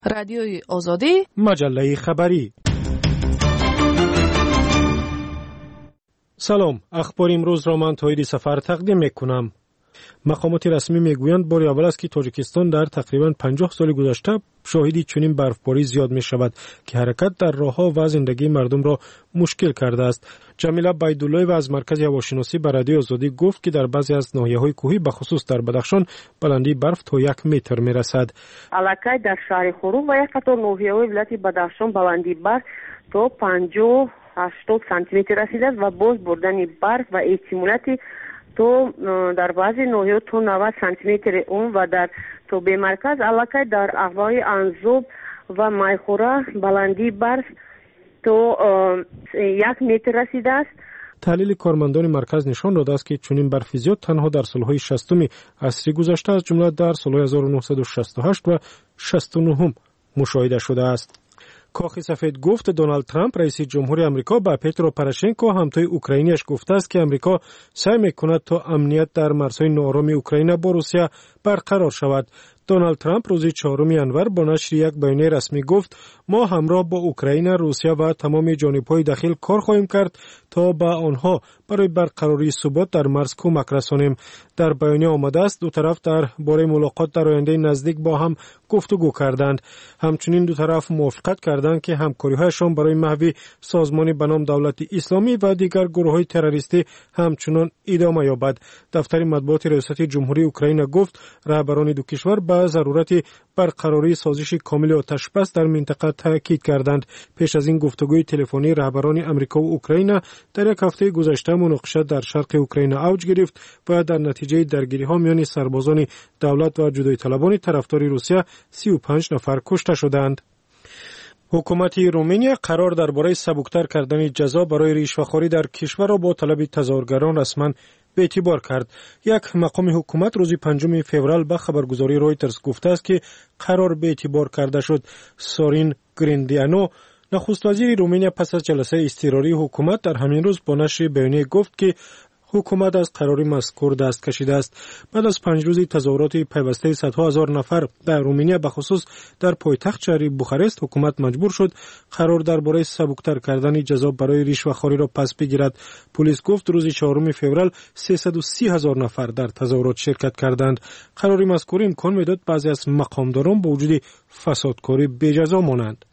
رادیوی آزادی، مجله خبری. سلام، اخبار امروز را من طاهری سفر تقدیم میکنم. مقامات رسمی میگویند بار اول است که تاجیکستان در تقریباً 50 سال گذشته شاهدی چنین برفباری زیاد می شود که حرکت در راهها و زندگی مردم را مشکل کرده است. جمیله بیدالله‌ای از مرکز هواشناسی به رادیو آزادی گفت که در بعضی از ناحیه‌های کوهی به خصوص در بدخشان بلندی برف تا 1 متر می رسد. الکی در شهر خروم و یک قطار ناحیه‌های ولایت بدخشان بلندی برف تا 50-80 سانتی متر رسیده است و باز بردن برف و احتمالاتی تو در بعضی ناحیه‌ها تا 90 سانتی متر اون و در تو به مرکز الکی در اقوای انزوب و مایخوره بلندی برف تو 1 متر رسیده است. تحلیل کارمندان مرکز نشان داده است که چنین برف زیاد تنها در سالهای 60 عصر گذشته از جمله در سالهای 1968 و 69 مشاهده شده است. کاخ سفید گفت دونالد ترامپ رئیس جمهوری آمریکا به پترو پروشنکو همتای اوکراینیش گفته است که آمریکا سعی میکند تا امنیت در مرزهای ناآرام اوکراین با روسیه برقرار شود. دونالد ترامپ روز 4 ژانویه با نشر یک بیانیه رسمی گفت ما همراه با اوکراین، روسیه و تمام جانب‌های داخل کار خواهیم کرد تا به آنها برای برقراری ثبات در مرز کمک رسانیم. در بیانیه آمده است دو طرف در باره ملاقات در آینده نزدیک با هم گفتگو کردند. همچنین دو طرف موافقت کردند که همکاری‌هایشان برای محو سازمانی به نام دولت اسلامی و دیگر گروه‌های تروریستی همچنان ادامه یابد. دفتر مطبوعات ریاست جمهوری اوکراین گفت رهبران دو کشور به ضرورت برقراری سازش کامل آتش بس در منطقه تاکید کردند. پیش از این گفتگوی تلفنی رهبران آمریکا و اوکراین در یک هفته گذشته مناقشه در شرق اوکراین اوج گرفت و در نتیجه درگیری‌ها میان سربازان دولت و جدایی طلبان طرفدار روسیه 35 نفر کشته شدند. حکومت رومانیا قرار درباره سبکتر کردن جزا برای رشوه‌خوری در کشور را با طلب تظاهرگران رسما به اعتبار کرد. یک مقام حکومت روز 5 فوریه به خبرگزاری رویترز گفته است که قرار به اعتبار کرده شد. سورین گریندیانو نخست وزیر رومانیا پس از جلسه اضطراری حکومت در همین روز با نشر بیانیه گفت که حکومت از قرار مذکور دست کشیده است. بعد از 5 روز تظاهرات پیوسته صدها هزار نفر در رومانیا به خصوص در پایتخت شهر بوخارست، حکومت مجبور شد قرار درباره سبکتر کردن جزا برای رشوه‌خوری را پس بگیرد. پلیس گفت روز 4 فوریه 330,000 نفر در تظاهرات شرکت کردند. قرار مذکور امکان میداد بعضی از مقامداران با وجود فسادکاری بجزا مانند.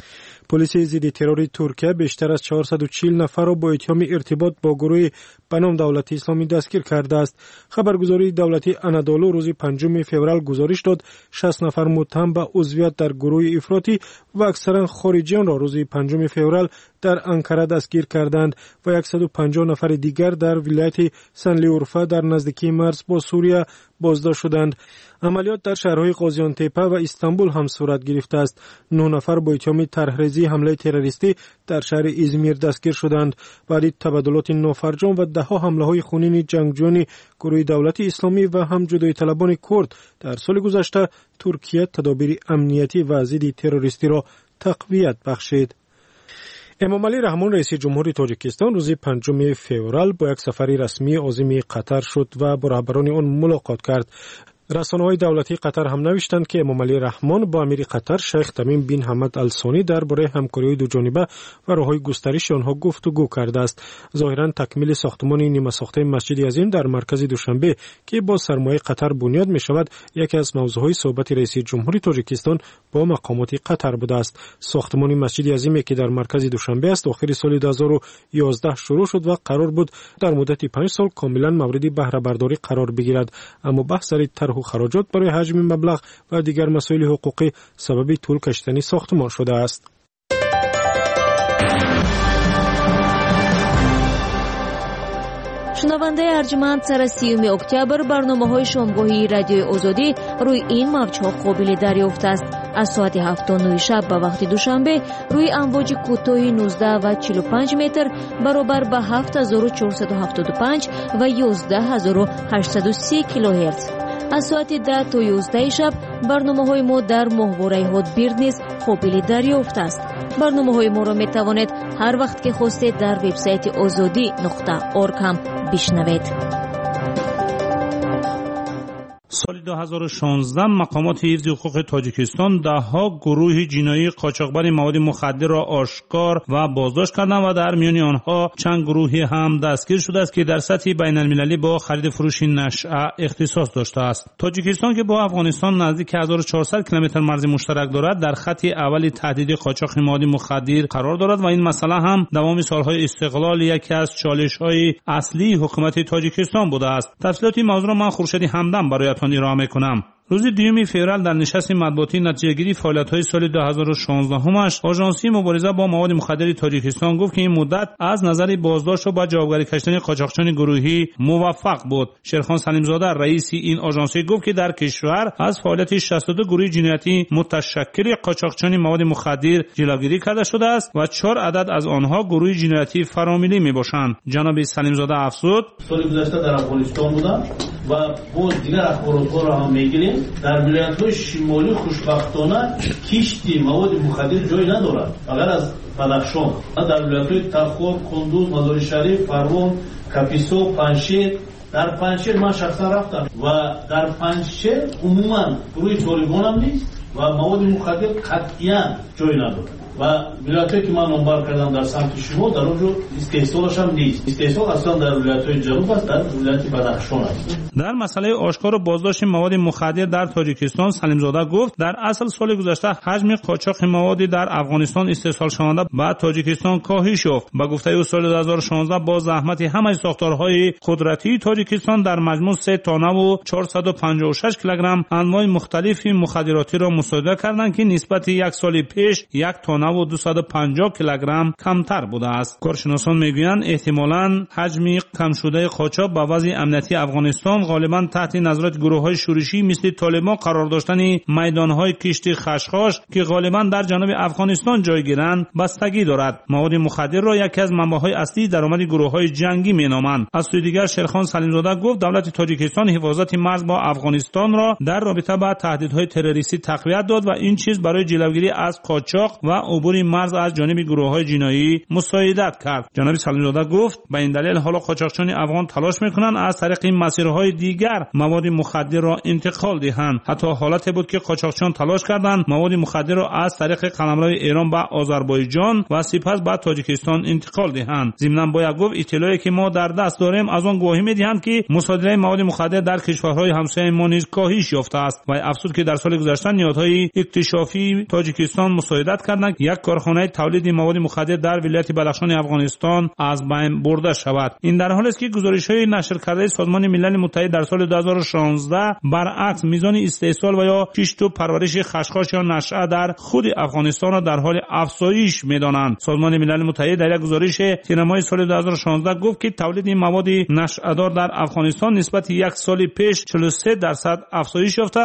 پلیس ضد ترور ترکیه بیشتر از 440 نفر را با اتهام ارتباط با گروه به نام دولت اسلامی دستگیر کرده است. خبرگزاری دولتی انادولو روز 5 فوریه گزارش داد 60 نفر متهم به عضویت در گروه افراطی و اکثرا خارجیان را روز 5 فوریه در انقره دستگیر کردند و 150 نفر دیگر در ولایت سنلیورفا در نزدیکی مرز با سوریه بازداشت شدند. عملیات در شهرهای قازیانتپه و استانبول هم صورت گرفته است. 9 نفر با اتهام طرحریزی حمله تروریستی در شهر ازمیر دستگیر شدند. بعد تبادلات نافرجام و ده‌ها حمله‌های خونین جنگجویان گروه دولت اسلامی و هم جدایی طلبان کرد در سال گذشته ترکیه تدابیر امنیتی و ضد تروریستی را تقویت بخشید. امامعلی رحمان رئیس جمهوری تاجیکستان روز 5 فوریه با یک سفر رسمی عازم قطر شد و با رهبران آن ملاقات کرد. رسانه‌های دولتی قطر هم نوشتند که امامعلی رحمان با امیر قطر شیخ تمیم بن حمد الثانی درباره همکاری دو جانبه و راه‌های گسترش آنها گفتگو کرده است. ظاهراً تکمیل ساختمان نیمه ساخته مسجد عظیم در مرکز دوشنبه که با سرمایه قطر بنیاد می‌شود یکی از موضوعهای صحبت رئیس جمهوری تاجیکستان با مقامات قطر بوده است. ساختمان مسجد عظیمی که در مرکز دوشنبه است آخر سال 2011 شروع شد و قرار بود در مدت 5 سال کاملاً مورد بهره برداری قرار بگیرد، اما بحث و خراجات برای حجم مبلغ و دیگر مسائل حقوقی سبب طول کشیدن ساختمان شده است. شنونده ارجمند سر 30 اکتبر برنامه‌های شامگاهی رادیوی آزادی روی این موج‌ها قابل دریافت است. از ساعت 7:09 شب به وقت دوشنبه روی امواج کوتاه 19 و 45 متر برابر به 7475 و 11830 کیلوهرتز. از ساعت 10 تا 11 شب برنامه‌های ما در ماهواره هاتبیرد نیز قابل دریافت است. برنامه‌های ما را می‌توانید هر وقت که خواستید در وبسایت azadi.org هم بشنوید. سال 2016 مقامات حفظ حقوق تاجیکستان دهها گروه جنایی قاچاقبر مواد مخدر را آشکار و بازداشت کردند و در میان آنها چند گروهی هم دستگیر شده است که در سطح بین المللی با خرید فروش نشأه اختصاص داشته است. تاجیکستان که با افغانستان نزدیک 1400 کیلومتر مرز مشترک دارد، در خط اول تهدید قاچاق مواد مخدر قرار دارد و این مسئله هم دوام سالهای استقلال یکی از چالش‌های اصلی حکومت تاجیکستان بوده است. تفصیلات این موضوع را من خورشید همدم برایتان ارائه می‌کنم. روز 2 فوریه در نشست مطبوعاتی نتیجه‌گیری فعالیت‌های سال 2016 آژانسی مبارزه با مواد مخدر تاجیکستان گفت که این مدت از نظر بازداشت و با جوابگری کشیدن قاچاقچیان گروهی موفق بود. شیرخان سلیمزاده رئیس این آژانسی گفت که در کشور از فعالیت 62 گروه جنایتی متشکل قاچاقچیان مواد مخدر جلوگیری کرده شده است و 4 عدد از آنها گروه جنایتی فامیلی میباشند. جناب سلیمزاده افزود: سال گذشته در افغانستان بودم و باز دیگر اخبارات را هم میگیریم. در ولایت‌های شمالی خوشبختانه کشتی مواد مخدر جای ندارد مگر از بدخشان. در ولایت‌های تخار، کندوز، مزار شریف، پروان، کاپیسا، پنجشیر. در پنجشیر من شخصا رفتم و در پنجشیر عموما گروه طالبان هم نیست و مواد مخدر قطعاً جای ندارد و ولایتی که من نمبر کردم در سمت شما در اونجا استحصالش هم نیست. استحصال اصلا در ولایت‌های جنوب است، در ولایت بدخشان است. در مسئله آشکار و بازداشت مواد مخدر در تاجیکستان سلیمزاده گفت در اصل سال گذشته حجم قاچاق مواد در افغانستان استحصال شونده به تاجیکستان کاهش یافت. با گفته او سال 2016 با زحمت همه ساختارهای قدرتی تاجیکستان در مجموع 3 تانه و 456 کیلوگرم انواع مختلف مخدراتی را مصادره کردند که نسبت یک سال پیش 1 تانه و 250 کیلوگرم کمتر بوده است. کارشناسان میگویند احتمالاً حجم کم شده قاچاق با وضع امنیتی افغانستان غالباً تحت نظارت گروه‌های شورشی مثل طالبان قرار داشتن میدان‌های کشتی خشخاش که غالباً در جنوب افغانستان جای گیرند بستگی دارد. مواد مخدر را یکی از منبع‌های اصلی درآمد گروه‌های جنگی مینامند. از سوی دیگر شیرخان سلیمزاده گفت دولت تاجیکستان حفاظت مرز با افغانستان را در رابطه با تهدیدهای تروریستی تقویت داد و این چیز برای جلوگیری از قاچاق و عبور مرز از جانب گروه‌های جنایی مساعدت کرد. جناب سلیمزاده گفت به این دلیل حالا قاچاقچیان افغان تلاش می‌کنند از طریق این مسیرهای دیگر مواد مخدر را انتقال دهند. حتی حالتی بود که قاچاقچیان تلاش کردند مواد مخدر را از طریق قلمرو ایران به آذربایجان و سپس به تاجیکستان انتقال دهند. ضمناً باید گفت اطلاعی که ما در دست داریم از آن گواهی می‌دهند که مصادره مواد مخدر در کشورهای همسایه ما نیز کاهش یافته است و افسوس که در سال گذشته نهادهای اکتشافی تاجیکستان مساعدت کردند یک کارخانه تولید مواد مخدر در ولایت بدخشان افغانستان از بین برده شود. این در حالی است که گزارش‌های نشر کرده سازمان ملل متحد در سال 2016 برعکس میزان استحصال و یا کشت و پرورش خشخاش یا نشأه در خود افغانستان را در حال افزایش می‌دانند. سازمان ملل متحد در یک گزارش تیرماه سال 2016 گفت که تولید مواد نشأه‌دار در افغانستان نسبت یک سال پیش 43% افزایش یافته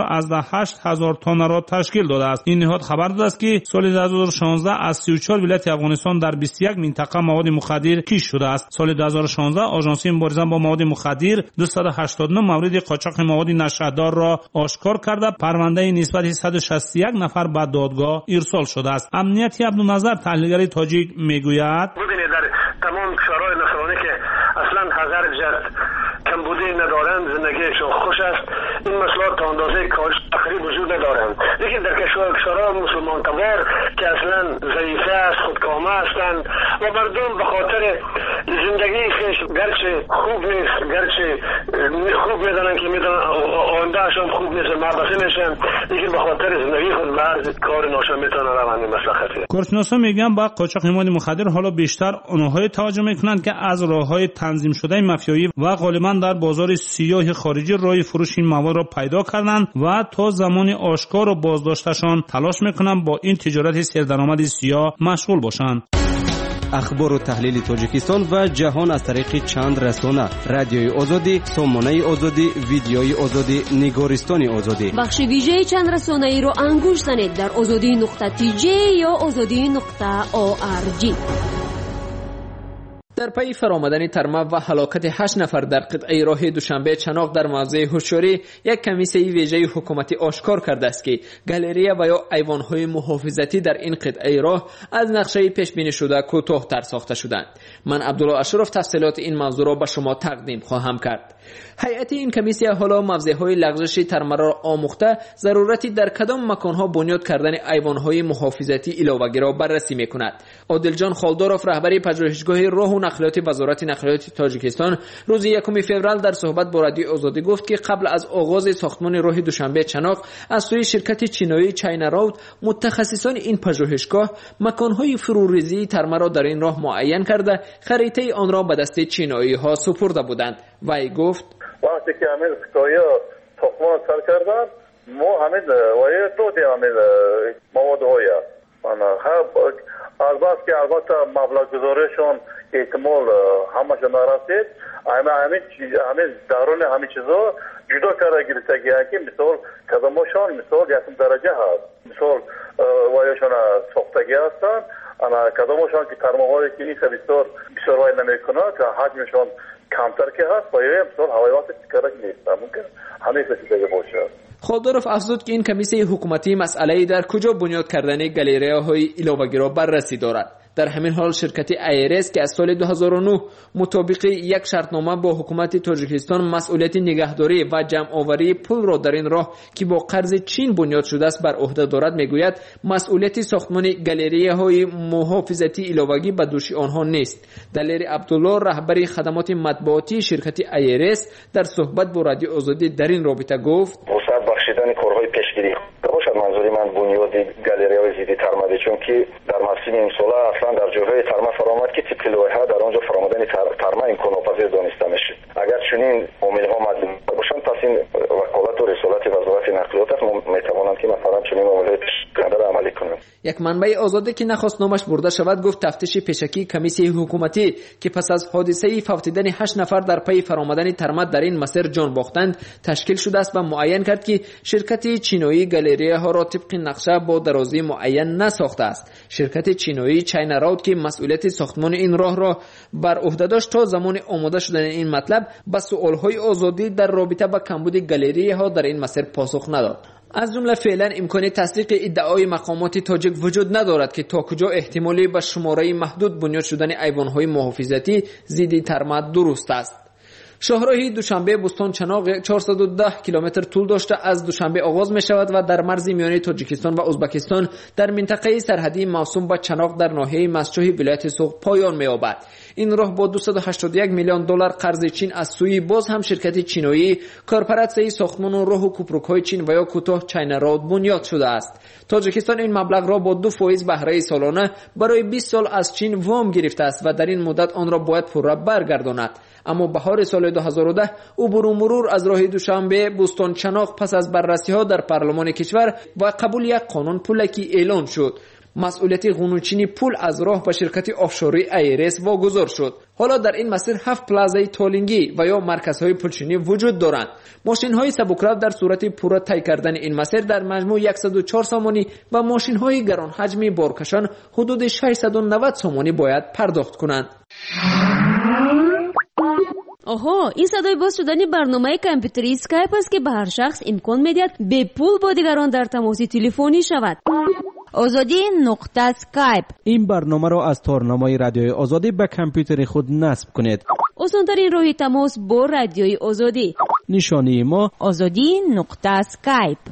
4,800 تن را تشکیل داده است. این نهاد خبر داده است که سال 2016 از 34 ولایت افغانستان در 21 منطقه مواد مخدر کشف شده است. سال 2016 آژانسی مبارزه با مواد مخدر 289 مورد قاچاق مواد نشأه‌دار را آشکار کرده پرونده نسبت 161 نفر به دادگاه ارسال شده است. امنیتی عبدالنظر تحلیلگر تاجیک میگوید ببینید در تمام کشورهای نصرانی که اصلا حذر جد کمبودی ندارند زندگیشون خوش است این مسئله تا اندازه کاهش تقریب وجود ندارند. لیکن در کشورها مسلمان تبار که اصلا ضعیفه است خودکامه هستند و مردم به خاطر زندگی خیش گرچه خوب نیست گرچه خوب میدانند که میدانند آیندهشان خوب نیست مبعثی میشن لیکن به خاطر زندگی خود مرز کار ناشا میتونن روند مسئله خطیره. کارشناسان میگن با قاچاق مواد مخدر حالا بیشتر آنهایی توجه میکنند که از راههای تنظیم شده مافیایی و غالبا در بازار سیاه خارجی راه فروش این مواد را پیدا کردند و تا زمان آشکار و بازداشتشان تلاش میکنند با این تجارت سردرآمد سیاه مشغول باشند. اخبار و تحلیل تاجیکستان و جهان از طریق چند رسانه: رادیوی آزادی، سامانه آزادی، ویدیوی آزادی، نگارستان آزادی. بخش ویژه چند رسانه‌ای رو انگوش زنید در azadi.tj یا azadi.org. در پی فرآمدن ترمه و هلاکت 8 نفر در قطعه راه دوشنبه چناق در موضع هوشیاری، یک کمیسیه ویژه حکومتی آشکار کرده است که گالری و یا ایوان‌های محافظتی در این قطعه راه از نقشه پیش بینی شده کوتاه‌تر ساخته شدند. من عبدالله اشرف تفصیلات این موضوع را به شما تقدیم خواهم کرد. هیئت این کمیسیه حالا موضع‌های لغزش ترمه را آموخته ضرورتی در کدام مکان‌ها بنیاد کردن ایوان‌های محافظتی علاوه‌ای را بررسی می‌کند. عادل جان خالداروف رهبر پژوهشگاه راه و نقلیات وزارت نقلیات تاجیکستان روز 1 فوریه در صحبت با رادیو آزادی گفت که قبل از آغاز ساختمان راه دوشنبه چناق از سوی شرکت چینایی چاینا رود متخصصان این پژوهشگاه مکان‌های فروریزی ترمه را در این راه معین کرده خریطه آن را به دست چینایی‌ها سپرده بودند. وی گفت وقتی که همین سکایا ساختمان سر کردن ما همین وایه دادیم همین مواد هایا البته که البته مبلغ گذاریشون احتمال همشون نرسید همین درون همین چیزا جدا کرده گرفتگی که مثال کدامشون مثال یکم درجه هست مثال وایشون ساختگی هستن کدامشون که ترماهایی که این بسیار وای نمیکنه که حجمشون کمتر که هست وایه مثال هوایات کرده نیست ممکن همین کسی باشه. خالداروف افزود که این کمیسیه حکومتی مسئله در کجا بنیاد کردن گالری‌های علاوه‌ای را بررسی دارد. در همین حال شرکت ایرس که از سال 2009 مطابق یک شرطنامه با حکومت تاجیکستان مسئولیت نگهداری و جمع آوری پل را در این راه که با قرض چین بنیاد شده است بر عهده دارد میگوید مسئولیت ساختمان گالری‌های محافظتی علاوه‌ای به دوش آنها نیست. دلیر عبدالله رهبر خدمات مطبوعاتی شرکت ایرس در صحبت با رادیو آزادی در این رابطه گفت بخشیدن کارهای پیشگیری باشد. منظوری من بنیاد گالری‌های ضد ترمه چون که در مسیر این سال اصلا در جاهای ترمه فرامد که طبق لایحه در آنجا فرآمدن ترمه امکان ناپذیر دانسته میشه. اگر چنین عامل‌ها مدیون باشند پس این وکالت و رسالت وزارت نقلیات است میتوانند که مثلا چنین عامل‌های پیشگیری را عملی کنند. یک منبع آزادی که نخواست نامش برده شود گفت تفتیش پیشکی کمیسیه حکومتی که پس از حادثه فوتیدن 8 نفر در پی فرآمدن ترمه در این مسیر جان باختند تشکیل شده است و معین کرد که شرکت چینایی گالری‌ها را طبق نقشه با درازی معین نساخته است. شرکت چینایی چاینا رود که مسئولیت ساختمان این راه را بر عهده داشت تا زمان آماده شدن این مطلب به سوال‌های آزادی در رابطه با کمبود گالری‌ها در این مسیر پاسخ نداد. از جمله فعلا امکان تصدیق ادعای مقامات تاجیک وجود ندارد که تا کجا احتمالی به شماره محدود بنیاد شدن ایوان‌های محافظتی ضد ترمه درست است. شاهراه دوشنبه بستان چناق 410 کیلومتر طول داشته از دوشنبه آغاز می شود و در مرز میانه تاجیکستان و ازبکستان در منطقه سرحدی موسوم به چناق در ناحیه مسچوهی ولایت سوق پایان می یابد. این راه با 281 میلیون دلار قرض چین از سوی باز هم شرکت چینایی کارپرستی ساختمان و راه و کوپرک‌های چین و یا کوتاه چاینا رود بنیاد شده است. تاجیکستان این مبلغ را با 2% بهره سالانه برای 20 سال از چین وام گرفته است و در این مدت آن را باید پوره برگرداند. اما بهار سال 2010 عبور و مرور از راه دوشنبه بستان چناق پس از بررسی‌ها در پارلمان کشور و قبول یک قانون پولکی اعلان شد. مسئولیت قانونچینی پول از راه به شرکت آفشوری ایرس واگذار شد. حالا در این مسیر 7 پلازای تولینگی و یا مرکزهای پولچینی وجود دارند. ماشین‌های سبکرو در صورت پوره طی کردن این مسیر در مجموع 104 سامانی و ماشین‌های گران حجمی بارکشان حدود 690 سامانی باید پرداخت کنند. آها، این صدای باز شدن برنامه کامپیوتری اسکایپ است که به هر شخص امکان می‌دهد به پول با دیگران در تماس تلفنی شود. azadi.skype. این برنامه را از تارنمای رادیوی آزادی به کامپیوتر خود نصب کنید. آسان‌ترین راه تماس با رادیوی آزادی. نشانی ما azadi.skype.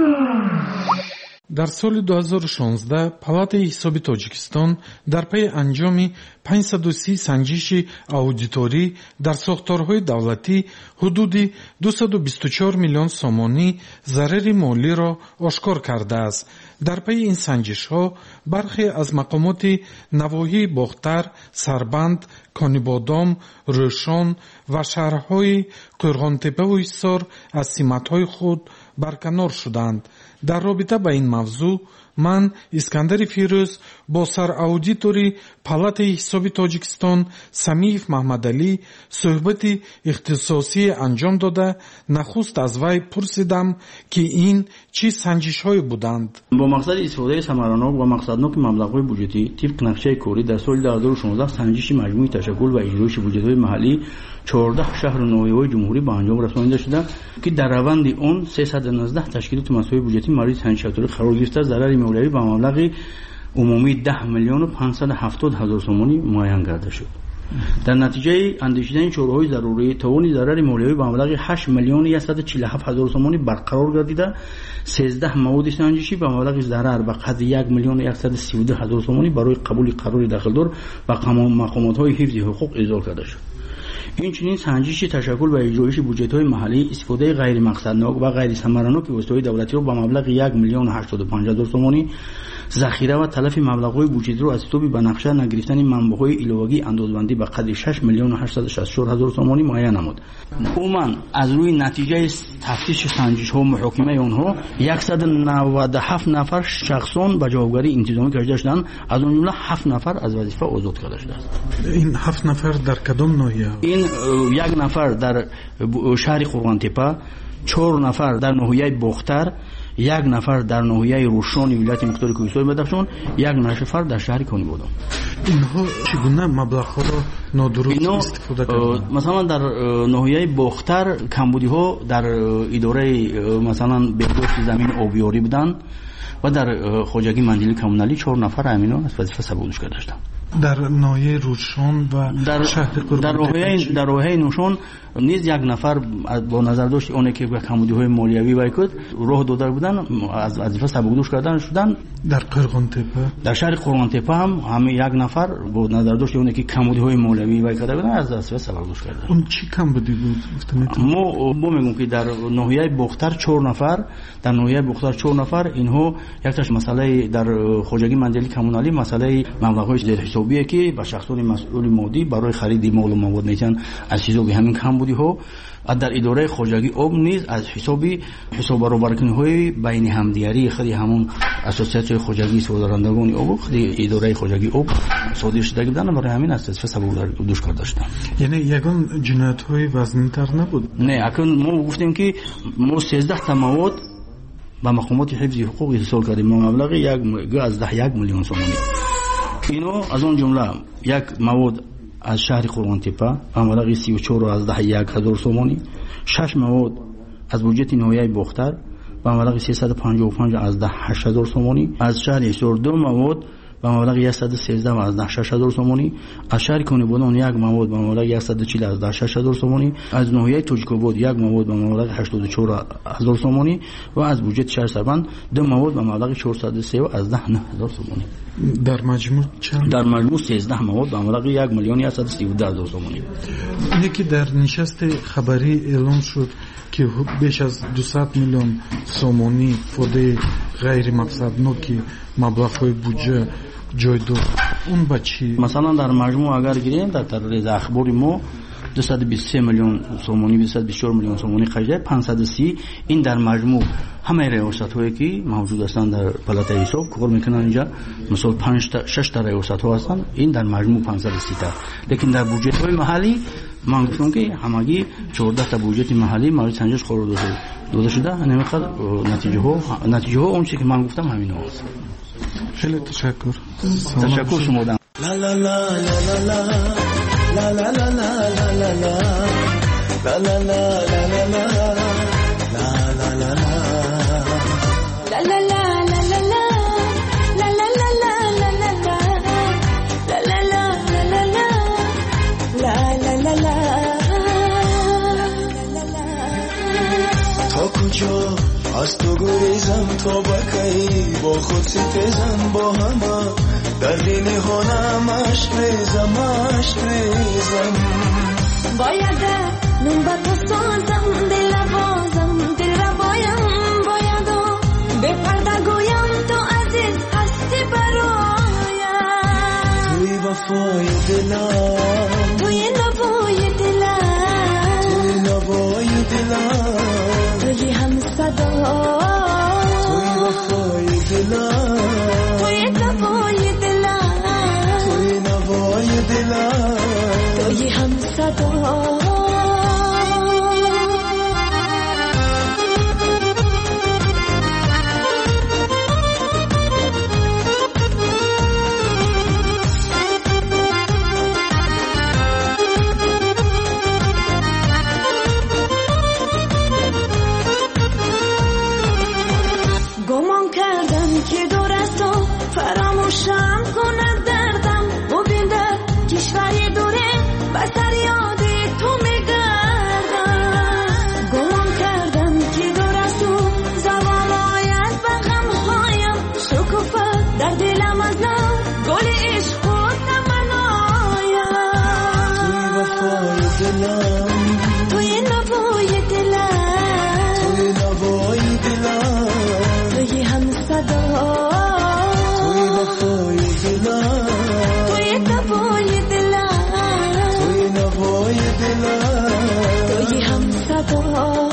در سال 2016 پالاتای حسابی تاجیکستان در پی انجام 530 سنجش اودیتوری در ساختارهای دولتی حدود 224 میلیون سامانی ضرر مالی را آشکار کرده است. در پی این سنجش‌ها برخی از مقامات نواحی باختر، سربند، کانیبادام، روشان و شهرهای قرغانتپه و ایسار از سمت‌های خود برکنار شدند. дар робита ба ин мавзӯъ ман Искандари Фирӯз бо сараудитори палатаи ҳисоби Тоҷикистон Самиев Маҳмадалӣ суҳбати ихтисосие анҷом дода, нахуст аз вай пурсидам ки ин чӣ санҷишҳое буданд. бо мақсади истифодаи самаранок ва мақсадноки маблағҳои буҷетӣ тибқи нақшаи корӣ дар соли 2016 санҷиши маҷмӯи ташаккул ва иҷроиши буҷетҳои маҳаллӣ 14 шаҳру ноҳияҳои ҷумҳурӣ ба анҷом расонида шуда ки дар раванди он 319 ташкилоти масъулияти буҷетӣ мавриди санҷишакторӣ қарор гирифта зарари молиявӣ ба маблағи умумии 10 миллиону 570 ҳазор сомонӣ муайян гарда шуд. дар натиҷаи андешидани чораҳои зарурӣ тавони зарари молиявӣ ба маблағи 8 миллиону 147 ҳазор сомонӣ барқарор гардида 13 маводи санҷишӣ ба маблағи зарар ба қадри 1 миллиону 132 ҳазор сомонӣ барои қабули қарори дахилдор ба мақомотҳои ҳифзи ҳуқуқ изол карда шуд. инчунин санҷиши ташаккул ва иҷроиши буҷетҳои маҳаллӣ истифодаи ғайримақсаднок ва ғайрисамараноки воситаҳои давлатиро ба маблағи 1 миллиону 85 ҳазор сомонӣ захира ва талафи маблағҳои буҷетиро аз ҳисоби ба нақша нагирифтани манбаъҳои иловагии андозбандӣ ба қадри 6 миллиону 864 ҳазор сомонӣ муайян намуд. умуман аз рӯи натиҷаи тафтиши санҷишҳо муҳокимаи онҳо 197 нафар шахсон ба ҷавобгарии интизомӣ кашида шуданд, аз он ҷумла 7 нафар аз вазифа озод карда шудааст. ин 7 нафар дар кадом ноҳия? ин 1 нафар дар шаҳри Қурғонтепа, 4 нафар дар ноҳияи Бохтар, 1 нафар дар ноҳияи Рӯшони вилояти Мухтори Кӯҳистони Бадахшон, 1 нафар дар шаҳри Конибодон. инҳо чӣ гуна маблағҳоро нодуруст истифода карданд? масалан дар ноҳияи Бохтар камбудиҳо дар идораи масалан беҳдошти замини обиёрӣ буданд ва дар хоҷагии манзили коммуналӣ 4 нафар амино аз вазифа сабукдӯш карда шуданд. дар ноҳияи Рӯшон ва шаҳри Қурғонтепа дар роҳияи Нӯшон низ 1 нафар бо назардошти оне ки камбудиҳои молиявӣ вай куд роҳ дода буданд аз вазифа сабукдӯш карда шуданд. дар Қурғонтепа дар шаҳри Қурғонтепа ҳам ҳамин 1 нафар бо назардошти оне ки камбудиҳои молиявӣ вай карда буданд аз вазифа сабукдӯш карда. он чӣ камбудӣ буд? мо мегӯем ки дар ноҳияи Бохтар 4 нафар, дар ноҳияи Бохтар 4 нафар инҳо якташ масъалаи дар хоҷагии манзили коммуналӣ масъалаи маблағҳои зерҳисобие ки ба шахсони масъули моддӣ барои хариди молу мавод метавонанд аз ҳисоби ҳамин камбудиҳо дар идораи хоҷагии об низ аз ҳисоби ҳисоббаробаркуниҳои байни ҳамдиярии худи ҳамон асосиатсияи хоҷагии истифодаранндагони об худи идораи хоҷагии об содир шуда буданд барои ҳамин аз вазифа сабукдӯш карда шуданд. яъне ягон ҷиноятҳои вазнинтар набуд? не, акун мо гуфтем ки мо 13 та мавод ба мақомоти ҳифзи ҳуқуқ ирсол кардем ба маблағи 1 миллион сомонӣ. ино аз он ҷумла як мавод аз шаҳри Қурғонтепа ба маблағи 34 ҳазор сомонӣ, 6 мавод аз буҷети ноҳияи Бохтар ба маблағи 355 ҳазор сомонӣ, аз шаҳри Ҳисор 2 мавод ба маблағи 113 ҳазор сомонӣ, аз шаҳри Конибодон 1 мавод ба маблағи 146 ҳазор сомонӣ, аз ноҳияи Тоҷикобод 1 мавод ба маблағи 84 ҳазор сомонӣ ва аз буҷети шаҳри Сарбанд 2 мавод ба маблағи 413 ҳазор сомонӣ. дар маҷмӯъ чанд? дар маҷмӯъ 13 мавод ба маблағи 1 миллион 132 ҳазор сомонӣ. ине ки дар нишасти хабарӣ эълон шуд ки беш аз 200 миллион сомонӣ фоидаи ғайримақсадноки маблағҳои буҷа ҷой дорад, он ба чӣ? масалан дар маҷмӯъ агар гирем дар тарҳи ахбори мо 223 миллион сомонӣ 224 миллион сомонӣ қажда 530 ин дар маҷмӯъ ҳамаи риёсатҳое ки мавҷуд ҳастанд дар палатаи ҳисоб кор мекунанд. инҷа мисол 6 та риёсатҳо ҳастанд, ин дар маҷмӯъ 530 та. лекин дар буҷетҳои маҳаллӣ ман гуфтам ки ҳамагӣ 14 та буҷети маҳаллӣ мавриди санҷиш қарор дода шуда. намеқад натиҷаҳо он чизе ки ман гуфтам ҳамин аст. خیلی تشکر. تشکر شما دارم. لا لا لا لا لا لا لا لا لا لا لا لا لا لا از تو گریزم تا بکی با خود ستیزم با همه در دین هانم عشق ریزم باید نون با تو سازم دل بازم دل را باید به پرده گویم تو عزیز هستی برایم توی وفای دلم توی نوای دلم توی نوای دلم توی هم صدا توی دلم ازم گل عشق و تمنایم توی وفای دلم توی نوای دلم توی نوای دلم توی هم صدا توی وفای دلم توی نوای دلم توی نوای دلم توی هم صدا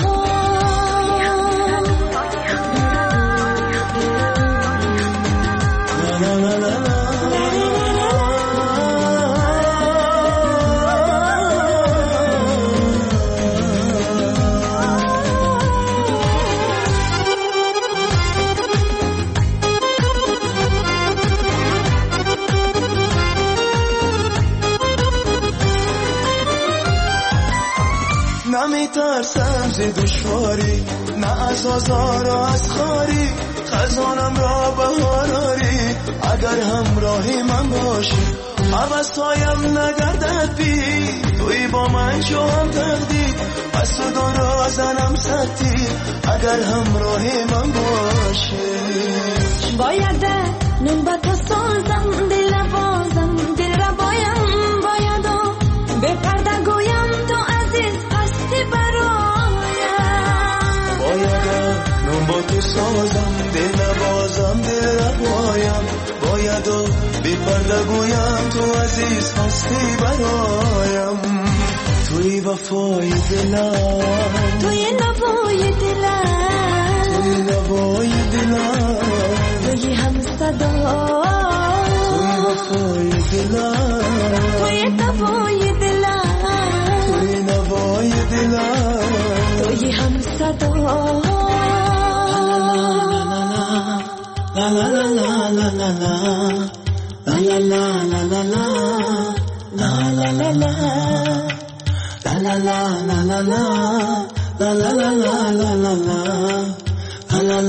نمیترسم ز دشواری نه از آزار و از خاری خزانم را بهار آری اگر همراهی من باشی حوضهایم نگردد بی توی با من شو هم تقدیر پس تو را زنم سطیر اگر همراهی من باشی باید نون با تو سازم دل بازم دل را باید و به پرده گویم تو عزیز هستی برایم باید نون با تو سازم دل بازم دل را باید و به پرده گویم تو عزیز هستی برایم توی وفای دلم توی نوای دلم توی نوای دلم توی هم صدا توی وفای دلم توی نوای دلم توی نوای دلم توی هم صدا لا لا لا لا لا لا لا لا لا لا لا لا لا لا la la la la la la la la la la la la la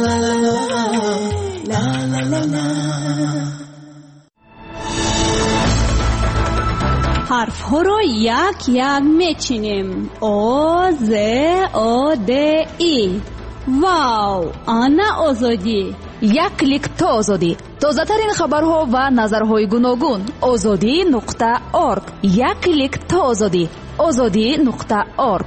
la la la حرف ها رو یک یک میچینیم. او ز او د ای. واو، آنا آزادی. یک کلیک تا آزادی. تازه ترین خبرها و نظرهای گوناگون. azadi.org. یک کلیک تا آزادی. azadi.org.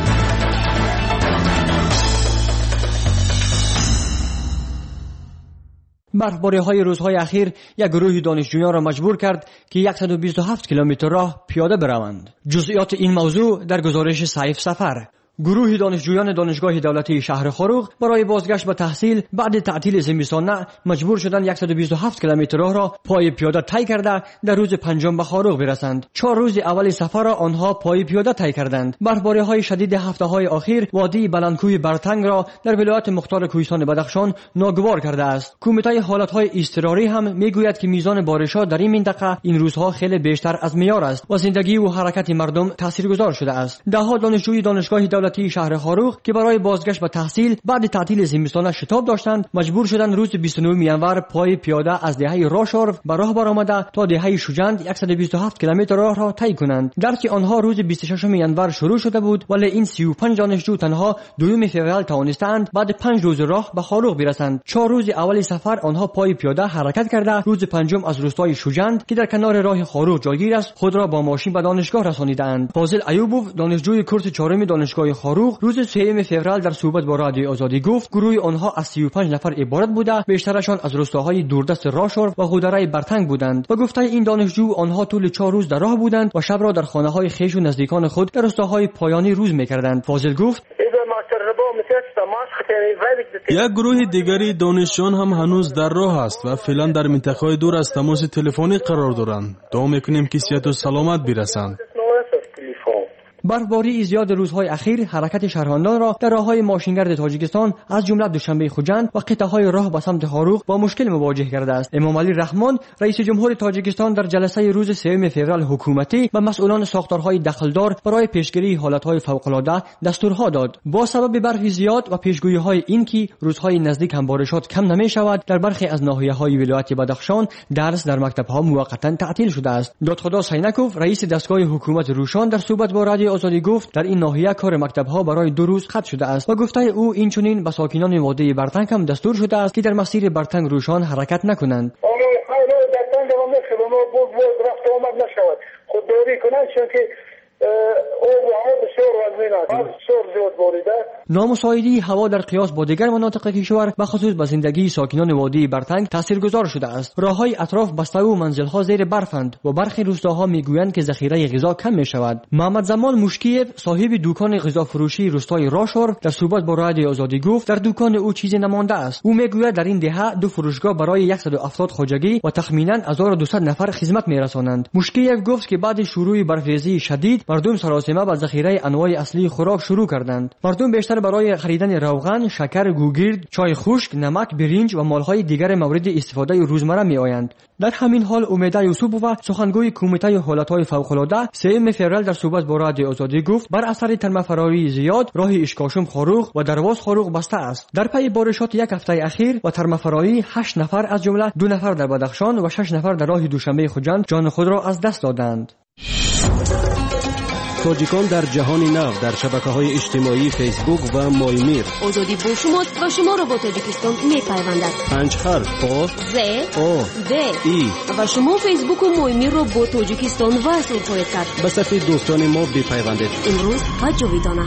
برفباری‌های روزهای اخیر یک گروه دانشجویان را مجبور کرد که 127 کیلومتر راه پیاده بروند. جزئیات این موضوع در گزارش سیف سفر. گروه دانشجویان دانشگاه دولتی شهر خاروق برای بازگشت به تحصیل بعد تعطیل زمستانه مجبور شدند 127 کیلومتر راه را پای پیاده طی کرده در روز پنجم به خاروق برسند. 4 روز اول سفر را آنها پای پیاده طی کردند. برفباری‌های شدید هفته‌های اخیر وادی بلندکوی برتنگ را در ولایت مختار کوهستان بدخشان ناگوار کرده است. کمیته حالت‌های اضطراری هم میگوید که میزان بارش‌ها در این منطقه این روزها خیلی بیشتر از معیار است و زندگی و حرکت مردم تاثیرگذار شده است. ده‌ها دانشجوی دانشگاه دولتی شهر خاروق که برای بازگشت به تحصیل بعد تعطیل زمستانه شتاب داشتند مجبور شدند روز 29 ینور پای پیاده از دهه راشارو به راه برآمده تا دهه شجند 127 کیلومتر راه را طی کنند. گرچه آنها روز 26 ینور شروع شده بود ولی این 35 دانشجو تنها 2 فوریه توانستند بعد 5 روز راه به خاروق برسند. 4 روز اول سفر آنها پای پیاده حرکت کرده روز پنجم از روستای شجند که در کنار راه خاروق جایگیر است خود را با ماشین به دانشگاه رسانیدند. فاضل ایوبوف دانشجوی کورس 4 دانشگاه خاروق روز 3 فوریه در صحبت با رادیو آزادی گفت گروه آنها از 35 نفر عبارت بوده، بیشترشان از روستاهای دوردست راشور و خودرای برتنگ بودند. و گفته این دانشجو آنها طول 4 روز در راه بودند و شب را در خانه‌های خویش و نزدیکان خود در روستاهای پایانی روز می‌کردند. فاضل گفت یک گروه دیگری دانشجویان هم هنوز در راه است و فعلا در منطقه‌های دور از تماس تلفنی قرار دارند. دعا می‌کنیم که صحت و سلامت برسند. برفباری زیاد روزهای اخیر حرکت شهروندان را در راههای ماشینگرد تاجیکستان از جمله دوشنبه خوجند و قطعه‌های راه به سمت خاروق با مشکل مواجه کرده است. امام علی رحمان رئیس جمهور تاجیکستان در جلسه روز 3 فوریه حکومتی و مسئولان ساختارهای دخلدار برای پیشگیری حالتهای فوق‌العاده دستورها داد. با سبب برف زیاد و پیشگویی‌های این که روزهای نزدیک هم بارشات کم نمی‌شود در برخی از ناحیه‌های ولایت بدخشان درس در مکتب‌ها موقتا تعطیل شده است. دادخدا سینکوف رئیس دستگاه حکومت روشان در صحبت با رادیو آزادی گفت در این ناحیه کار مکتب‌ها برای 2 روز قطع شده است و گفته او این چنین به ساکنان وادی برتنگ هم دستور شده است که در مسیر برتنگ روشان حرکت نکنند. رفت آمد نشود خودداری کنند چون که نامساعدی هوا در قیاس با دیگر مناطق کشور به خصوص به زندگی ساکنان وادی برتنگ تاثیرگذار شده است. راههای اطراف بسته و منزل‌ها زیر برفند و برخی روستاها میگویند که ذخیره غذا کم میشود. محمد زمان مشکیف صاحب دکان غذا فروشی روستای راشور در صحبت با رادیوی آزادی گفت در دکان او چیزی نمانده است. او میگوید در این دهه 2 فروشگاه برای 170 خواجگی و تخمینا 1200 نفر خدمت میرسانند. مشکیف گفت که بعد شروع برفریزی شدید مردم سراسیمه با ذخیره انواع اصلی خوراک شروع کردند. مردم بیشتر برای خریدن روغن، شکر، گوگرد، چای خشک، نمک، برنج و مالهای دیگر مورد استفاده روزمره می آیند. در همین حال امیده یوسفووا سخنگوی کمیته حالتهای فوق‌العاده 3 فوریه در صحبت با رادیوی آزادی گفت بر اثر ترمفراری زیاد راه اشکاشم خاروق و درواز خاروق بسته است. در پی بارشات 1 هفته اخیر و ترمفراری 8 نفر از جمله 2 نفر در بدخشان و 6 نفر در راه دوشنبه خوجند جان خود را از دست دادند. تاجیکان در جهان نو در شبکه‌های اجتماعی فیسبوک و مایمیر. آزادی با شماست و شما را با تاجیکستان می‌پیوندد. 5 حرف آ ز او د ای و شما فیسبوک و مایمیر را با تاجیکستان وصل خواهید کرد. به صفحه دوستان ما بپیوندید. امروز و جاویدانه.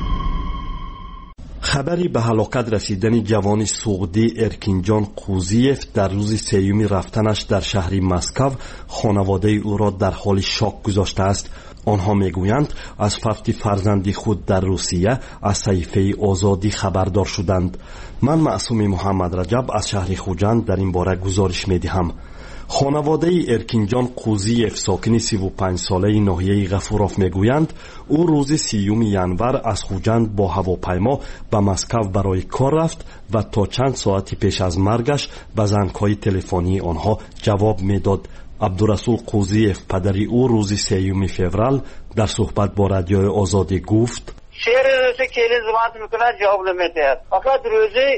خبری به هلاکت رسیدن جوان سعودی ارکینجان قوزیف در روز 3 رفتنش در شهر مسکو خانواده او را در حال شاک گذاشته است. آنها میگویند از فوت فرزند خود در روسیه از صحیفه آزادی خبردار شدند. من معصوم محمد رجب از شهر خوجند در این باره گزارش میدهم. خانواده ارکینجان قوزیف ساکن 35 ساله ناحیه غفوروف میگویند او روز 30 ینور از خوجند با هواپیما به مسکو برای کار رفت و تا چند ساعتی پیش از مرگش به زنگ‌های تلفنی آنها جواب میداد. عبدالرسول قوزیف پدری او روز 3 فوریه در صحبت با رادیوی آزادی گفت شهر روزی کلی زمان میکنه جواب نمیده. فقط روزی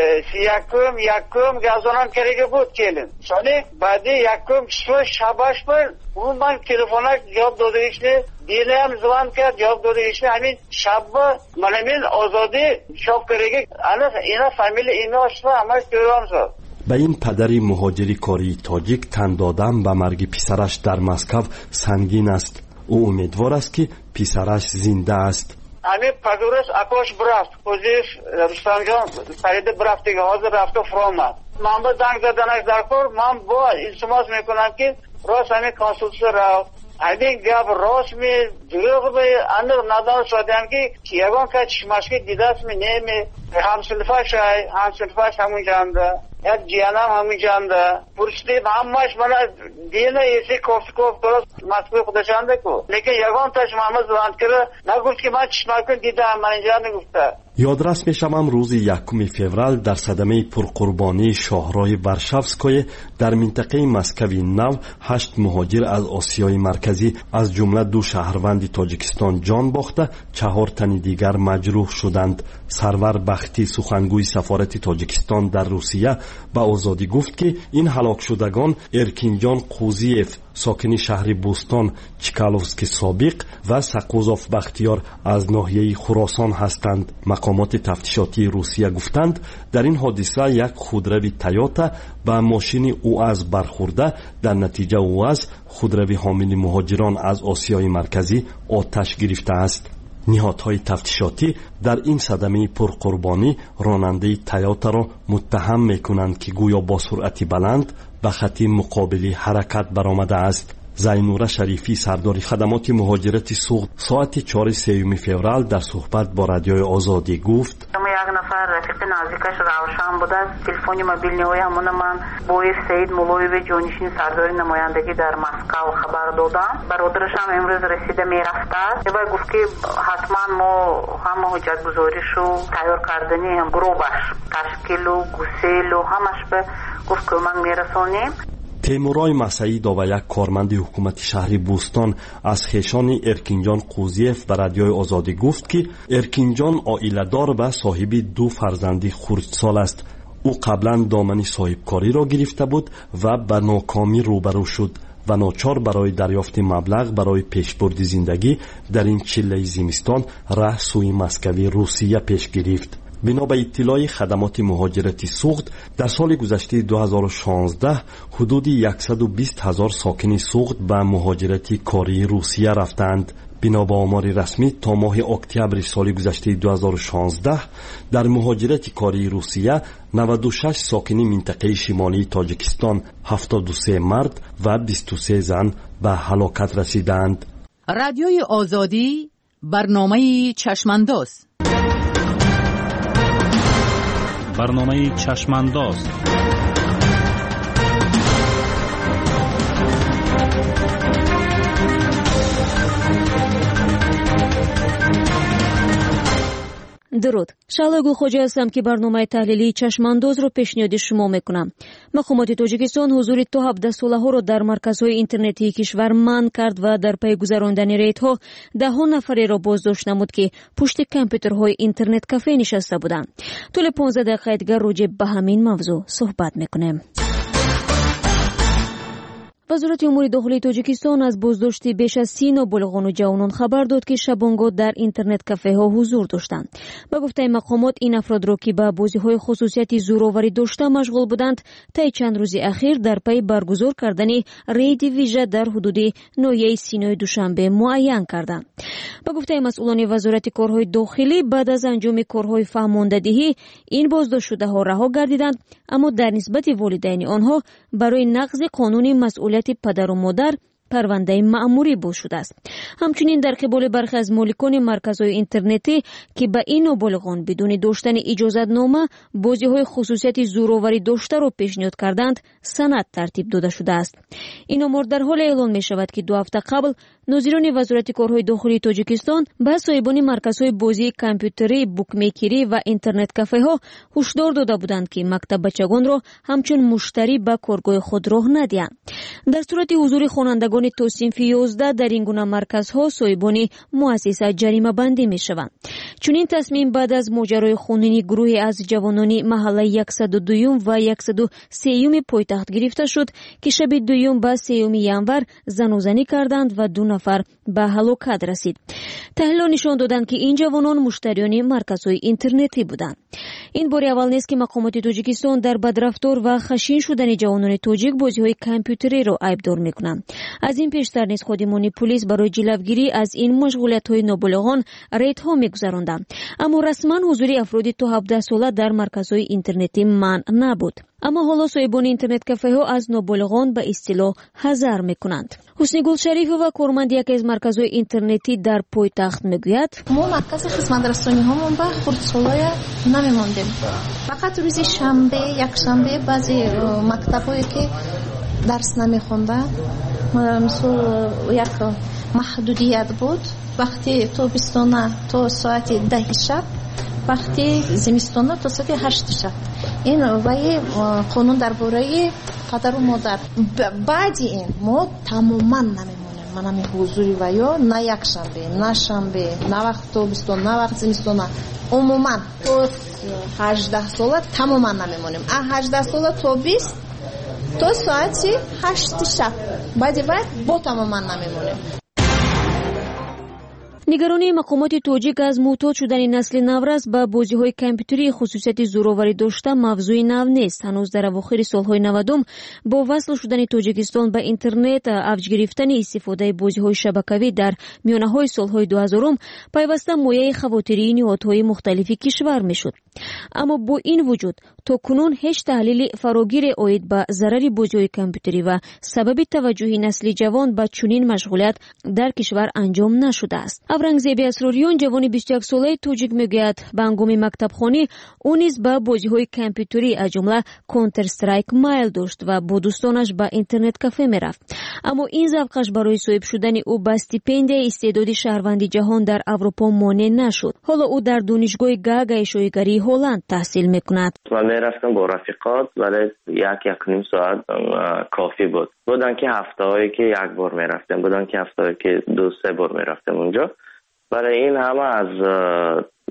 یکم گازونم کرده بود کلیم. شانی بعدی یکم شباش بود اون من تلفنش جواب دادهش نه. دیگه هم زمان کرد جواب دادهش نه. همین شب منمین آزادی شب کرده. اینا فامیل اینا اشتباه همش دیوان شد. به این پدری مهاجری کاری تاجیک تن دادن به مرگ پسرش در مسکو سنگین است. او امیدوار است که پسرش زنده است. همین پدرش اکاش برفت قوزیف رستم جان پریده برفت دیگه حاضر رفت و فرامد. من با زنگ زدنش در کار من با التماس میکنم که راست همین کانسولسی را همین گپ راست می دروغ به اندر ندان شدم که یگان که چشمشکی دیده است می نمی همسلفش همون جانده یک جیانم همون جانده پرشتیم همش من دینه ایسی کوف درست مسئول خودشانده کو لیکن یگان تاش محمد زبان کرده نگفت که من چشمشکی دیده هم من اینجا نگفته. یادرس میشم روز 1 فوریه در صدمه پرقربانی شاهراه ورشافسکای در منطقه مسکوی نو 8 مهاجر از آسیای مرکزی از جمله 2 شهروند تاجیکستان جان باخته 4 تن دیگر مجروح شدند. سرور بختی سخنگوی سفارت تاجیکستان در روسیه به آزادی گفت که این هلاک شدگان ارکینجان قوزیف ساکن شهر بوستان چیکالوفسکی سابق و سقوزوف بختیار از ناحیه خراسان هستند. مقامات تفتیشاتی روسیه گفتند در این حادثه یک خودروی تویوتا به ماشین اوآز برخورده در نتیجه اوآز خودروی حامل مهاجران از آسیای مرکزی آتش گرفته است. نهادهای تفتیشاتی در این صدمه پرقربانی راننده تویوتا را متهم میکنند که گویا با سرعت بلند به خط مقابلی حرکت برآمده است. زینوره شریفی سردار خدمات مهاجرت سوخت ساعت 4 فوریه در صحبت با رادیوی آزادی گفت یک نفر رفیق نزدیکش روشن بود است. تلفن موبیل نوی همون من بوی سید مولوی جانشین سردار نمایندگی در مسکو خبر دادم. برادرش هم امروز رسیده میرفته است. و گفت که حتما ما همه حجت گزاریش و تیار کردنی هم گروبش تشکیل و گسیل و همش به گفت که من میرسانیم. تیمورای مسعی و یک کارمند حکومت شهر بوستان از خیشان ارکینجان قوزیف به رادیوی آزادی گفت که ارکینجان عائله‌دار و صاحب 2 فرزند خردسال است. او قبلا دامن صاحبکاری را گرفته بود و به ناکامی روبرو شد و ناچار برای دریافت مبلغ برای پیشبرد زندگی در این چله زمستان راه سوی مسکوی روسیه پیش گرفت. بنا به اطلاع خدمات مهاجرتی سوخت در سال گذشته 2016 حدود 120,000 ساکن سوخت به مهاجرتی کاری روسیه رفتند. بنا به آمار رسمی تا ماه اکتبر سال گذشته 2016 در مهاجرت کاری روسیه 96 ساکن منطقه شمالی تاجیکستان، 73 مرد و 23 زن به هلاکت رسیدند. رادیوی آزادی برنامه چشمانداز. برنامه چشمانداز. درود. شالوگو خوجا هستم که برنامه تحلیلی چشمانداز رو پیشنهاد شما میکنم. مقامات تاجیکستان حضور تا 17 ساله رو در مرکزهای اینترنتی کشور منع کرد و در پی گذراندن ریدها 10 نفری را بازداشت نمود که پشت کامپیوترهای اینترنت کافه نشسته بودند. طول 15 دقیقه دیگر راجع به همین موضوع صحبت میکنیم. وزارت امور داخلی تاجیکستان از بازداشت بیش از 30 نابالغان و جوانان خبر داد که شبانگاه در اینترنت کافه ها حضور داشتند. به گفته مقامات این افراد را که به بازی های خصوصیتی زورآوری داشته مشغول بودند طی چند روز اخیر در پی برگزار کردن رید ویژه در حدود ناحیه سینای دوشنبه معین کردند. به گفته مسئولان وزارت کارهای داخلی بعد از انجام کارهای فهماندهی این بازداشت شده ها رها گردیدند، اما در نسبت والدین آنها برای نقض قانون مسئولیت پدر و مادر پرونده مأموری باز شده است. همچنین در قبال برخی از مالکان مرکزهای اینترنتی که به این نابالغان بدون داشتن اجازت نامه بازی‌های خصوصیت زورآوری داشته را پیشنهاد کردند سند ترتیب داده شده است. این امر در حال اعلان می شود که 2 هفته قبل ناظران وزارت کارهای داخلی تاجیکستان به صاحبان مرکزهای بازی کامپیوتری، بوکمیکری و اینترنت کافه ها هشدار داده بودند که مکتب بچگان را همچون مشتری به کارگاه خود راه ندهند. در صورت حضور خوانندگان تا صنف 11 در این گونه مرکزها صاحبان مؤسسه جریمه بندی می شوند. چون این تصمیم بعد از ماجرای خونینی گروهی از جوانان محله 102 و 103 پایتخت گرفته شد که شب 2 به 3 ینور زنوزنی کردند و 2 نفر به هلاکت رسید. تحلیل نشان دادند که این جوانان مشتریان مرکزهای اینترنتی بودند. این بار اول نیست که مقامات تاجیکستان در بدرفتار و خشن شدن جوانان تاجیک بازی‌های کامپیوتری را عیبدار می‌کنند. از این پیشتر نیز خادمان پلیس برای جلوگیری از این مشغولیت‌های نابالغان ریدها می‌گذراندند، اما رسما حضور افراد تا 17 ساله در مرکزهای اینترنتی منع نبود. اما حالا صاحبان اینترنت کافه ها از نابالغان به اصطلاح حذر میکنند. حسنی گل شریف و کارمند یکی از مرکزهای اینترنتی در پایتخت میگوید ما مرکز خدمت رسانی هامون به خردسالای نمیماندیم. فقط روز شنبه، یک شنبه بعضی مکتبایی که درس نمیخونده مثلا یک محدودیت بود، وقتی تابستانه تا ساعت 10 شب، وقتی زمستانه تا ساعت 8 شب. این وای قانون درباره پدر و مادر. بعد این ما تماما نمیمونیم. من همین حضوری ویا نه یک شنبه، نه شنبه، نه وقت تابستان، نه وقت زمستانه، عموما تا 18 ساله تماما نمیمونیم. 18 ساله تا 20 تا ساعت 8 شب. بعد با تماما نمیمونیم. نگرانی مقامات تاجیک از معتاد شدن نسل نورس به بازی‌های کامپیوتری خصوصیت زورآوری داشته موضوع نو نیست. هنوز در اواخر سال‌های 90 با وصل شدن تاجیکستان به اینترنت، اوج گرفتن استفاده بازی‌های شبکه‌ای در میانه‌های سال‌های 2000 پیوسته مایه خواطری نهادهای مختلف کشور می‌شد. اما با این وجود تا کنون هیچ تحلیل فراگیر عاید به ضرر بازی‌های کامپیوتری و سبب توجه نسل جوان به چنین مشغولیت در کشور انجام نشده است. افرنگزیب اسراریان جوان 21 ساله تاجیک میگوید به هنگام مکتب خوانی او نیز به بازی‌های کامپیوتری از جمله کانتر استرایک مایل داشت و با دوستانش به اینترنت کافه میرفت. اما این ذوقش برای صاحب شدن او به استیپندیای استعداد شهروند جهان در اروپا مانع نشد. حالا او در دانشگاه گاگای شایگری هلند تحصیل میکند. من میرفتم با رفیقات، ولی یک نیم ساعت کافی بود. بودن که هفته‌هایی که یک بار میرفتم، بودن که هفته‌هایی که 2-3 بار میرفتم اونجا. برای این همه از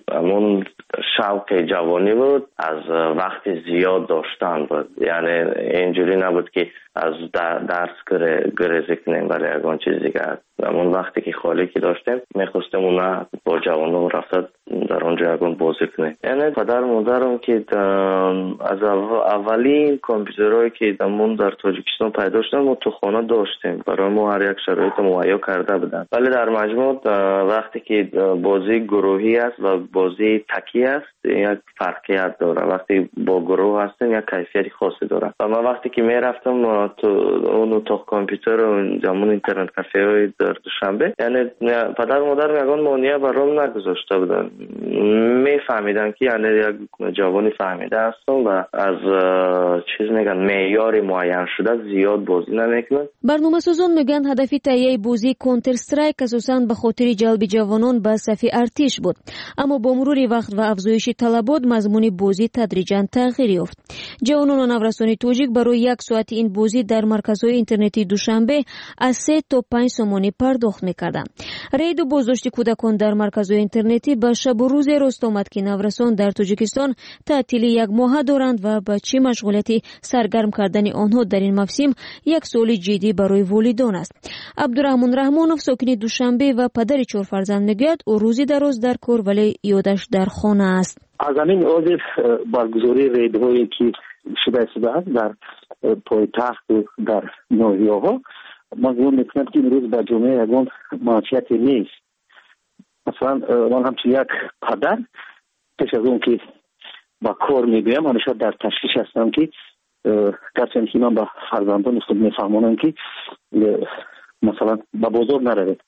همون شوق جوانی بود، از وقت زیاد داشتن بود. یعنی اینجوری نبود که از درس گریزی کنیم برای یکان چیز دیگر. همون وقتی که خالی که داشتیم میخواستیم اونا با جوانان رفتد در اونجا یکان بازی کنیم. یعنی پدر مادرم که از اولین کامپیوترهایی که در تاجیکستان پیدا شدن ما تو خانه داشتیم، برای ما هر یک شرایط مهیا کرده بودن. ولی در مجموع وقتی که بازی گروهی است و بازی تکی است یک فرقیت داره. وقتی با گروه هستیم یک کیفیت خاصی داره. و من وقتی که میرفتم تو اون اتاق کامپیوتر و جمعون اینترنت کافه های در دوشنبه، یعنی پدر مادر یگان مانیه برام نگذاشته بودن. میفهمیدن که یعنی یک جوانی فهمیده هستم و از چیز میگن معیار معین شده زیاد بازی نمیکنن. برنامه‌سازان میگن هدف تهیه بازی کانتر استرایک اساساً به خاطر جلب جوانان به صف ارتش بود، اما با مرور وقت و افزایش طلبات مضمون بازی تدریجاً تغییر یافت. جوانان و نورسان تاجیک برای یک ساعت این بازی در مرکزهای اینترنتی دوشنبه از 3 تا 5 سومانی پرداخت میکردند. رید و بازداشت کودکان در مرکزهای اینترنتی به شب و روز راست آمد که نورسان در تاجیکستان تعطیل یک ماه دارند و با چه مشغولیتی سرگرم کردن آنها در این موسم یک سال جدی برای والدان است. عبدالرحمن رحمانوف ساکن دوشنبه و پدر 4 فرزند میگوید او روزی دراز در کار ولی یادش در خانه است. از همین عضو برگزاری ریدهایی که شده است در پایتخت و در ناحیه‌ها، من گمان میکنم که این روز با جامعه یگان معاشیتی نیست. مثلا من همچون یک پدر پیش از اون که با کار میگویم همیشه در تشویش هستم که کسی که من با فرزندان خود میفهمونم که مثلا با بازار نروید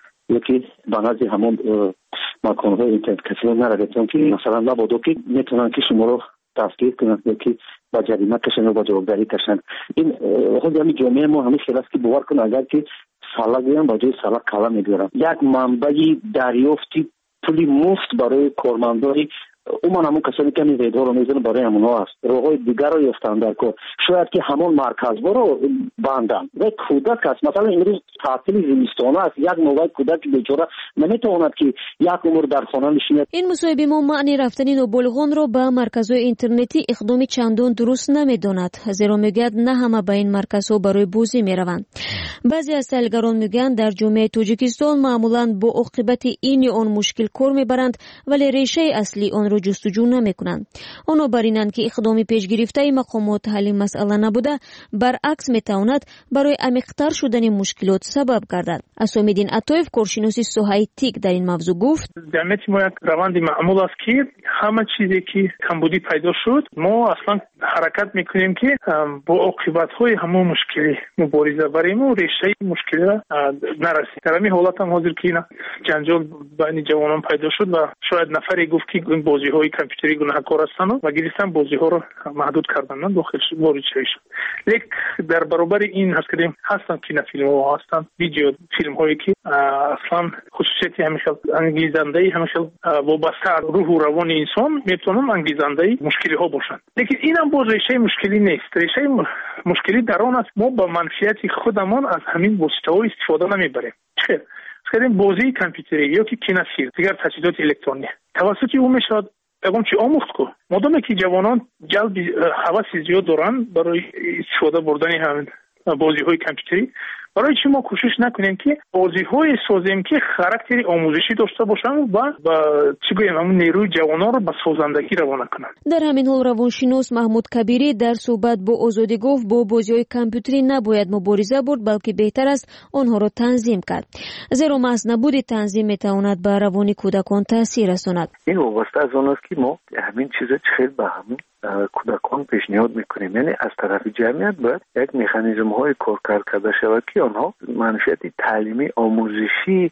یکی با نزد همون مکانهای اینترنت کافه نروید، چون که مثلا مبادا که میتونن که شما رو تفکیک کنن یکی با جریمه کشن و با جوابداری کشن. این خود همین جامعه ما همیشه خلاص که باور کنه اگر که سالا گویم با جای سالا کلا میگیرم. یک منبعی دریافتی پولی مفت برای کارمندای اون همون کسانی که این ریدها رو میزنن برای همونها است. روهای دیگر رو یافتن در کار. شاید که همون مرکزها رو بندن. و کودک است. مثلا امروز تعطیل زمستانه است. یک نوع کودک بیچاره نمیتواند که یک عمر در خانه نشیند. این مصاحبه ما معنی رفتن نوبالغان رو به مرکزهای اینترنتی اقدام چندان درست نمیداند، زیرا میگوید نه همه به این مرکزها برای بازی میروند. بعضی از تحلیلگران میگن در جامعه تاجیکستان معمولا با عاقبت این آن مشکل کار میبرند ولی ریشه اصلی آن رو جستجو نمیکنند. آنها بر اینند که اقدام پیش گرفته مقامات حل مسئله نبوده، برعکس میتواند برای عمیق‌تر شدن مشکلات سبب گردد. اسام‌الدین عطایف کارشناس ساحه تیک در این موضوع گفت: جمعیت ما یک روند معمول است که همه چیزی که کمبودی پیدا شد ما اصلا حرکت میکنیم که با عاقبت‌های همون مشکلی مبارزه بریم و ریشه مشکل نرسیم. در همین حالت هم حاضر که جنجال بین جوانان پیدا شد و شاید نفری گفت که این بازی‌های کامپیوتری گناهکار هستند و گرفتن بازی‌ها رو محدود کردن داخل وارد شد. لیک در برابر این هستن که فیلم‌ها هستن، ویدیو فیلم‌هایی که اصلا خصوصیتی همیشه انگیزنده همیشه وابسته روح و روان انسان میتونن انگیزنده مشکلی ها باشن. لیکن اینم باز ریشه مشکلی نیست. ریشه مشکلی در آن است ما با منفیت خودمان از همین وسیله‌ها استفاده نمیبریم. چه خیلی بازی کامپیوتری یا که کینافیل دیگر تجهیزات الکترونیکی توسط او میشد اگم چی آموخت کو مادامی که جوانان جلب هوس زیاد دارن برای استفاده بردن همین بازی‌های کامپیوتری، برای چی ما کوشش نکنیم که بازی‌های سازیم که خاراکتری آموزشی داشته باشن و چی گویم همون نیروی جوانان رو به سازندگی روانه کنن. در همین حال روانشناس محمود کبیری در صحبت با آزادی گفت با بازی‌های کامپیوتری نباید مبارزه برد بلکه بهتر است آنها را تنظیم کرد، زیرا محض نبود تنظیم میتواند به روان کودکان تاثیر رساند. این وابسته از آن است که ما همین چیزا خیلی به همون کودکان پیشنهاد میکنیم، یعنی از طرف جمعیت باید یک مکانیزم های کار کرده شود که آنها منشأت تعلیمی آموزشی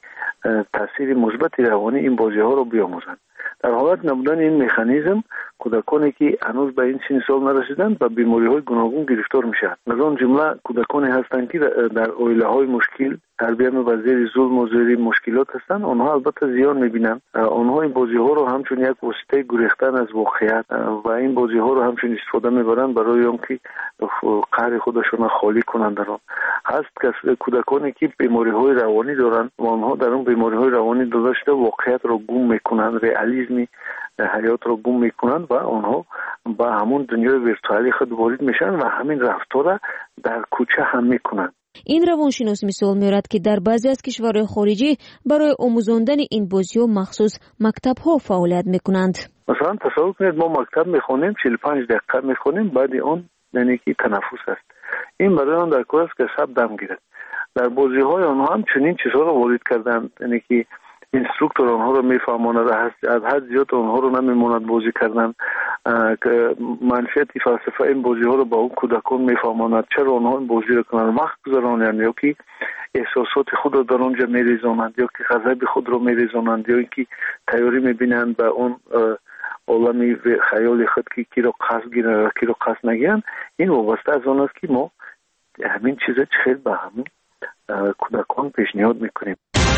تاثیر مثبت روانی این بازی ها رو بیاموزند. در حالت نبودن این مکانیزم کودکانی که هنوز به این سن سال نرسیدند و بیماری های گوناگون گرفتار میشن. از آن جمله کودکانی هستند که در عائله های مشکل در بیان وزیر ظلم و زوری مشکلات هستند، آنها البته زیان میبینند. آنها این بازی ها رو همچون یک واسطه گریختن از واقعیت و این بازی ها رو همچون استفاده میبرند برای اینکه قهر خودشون خالی کنند. در آن هست که کودکانی که بیماری های روانی دارند و آنها در اون بیماری های روانی داشته واقعیت رو گم میکنند، رئالیسم حیات رو گم میکنند و آنها با همون دنیای ویرچوالی خود وارد میشن و همین رفتار در کوچه هم میکنند. این روانشناس مثال میارد که در بعضی از کشورهای خارجی برای آموزاندن این بازی‌ها مخصوص مکتب‌ها فعالیت میکنند. مثلا تصور کنید ما مکتب میخونیم 45 دقیقه میخونیم، بعد اون یعنی که تنفس است. این برای آن در کار است که سب دم گیرد. در بازی‌های آنها هم چنین چیزها رو وارد کردند، یعنی که اینستروکتور آنها رو میفهماند، از حد زیاد آنها رو نمیماند بازی کردن که منشأ فلسفه این بازی ها رو با اون کودکان میفهماند چرا آنها این بازی رو کنند، وقت گذرانند یا که احساسات خود رو در اونجا میریزانند یا که غضب خود رو میریزانند یا که تیاری میبینند به اون عالمی خیال خود که کی رو قصد گیرن کی رو قصد نگیرن. این وابسته از آن است که ما همین چیزا خیلی به همین کودکان پیشنهاد میکنیم.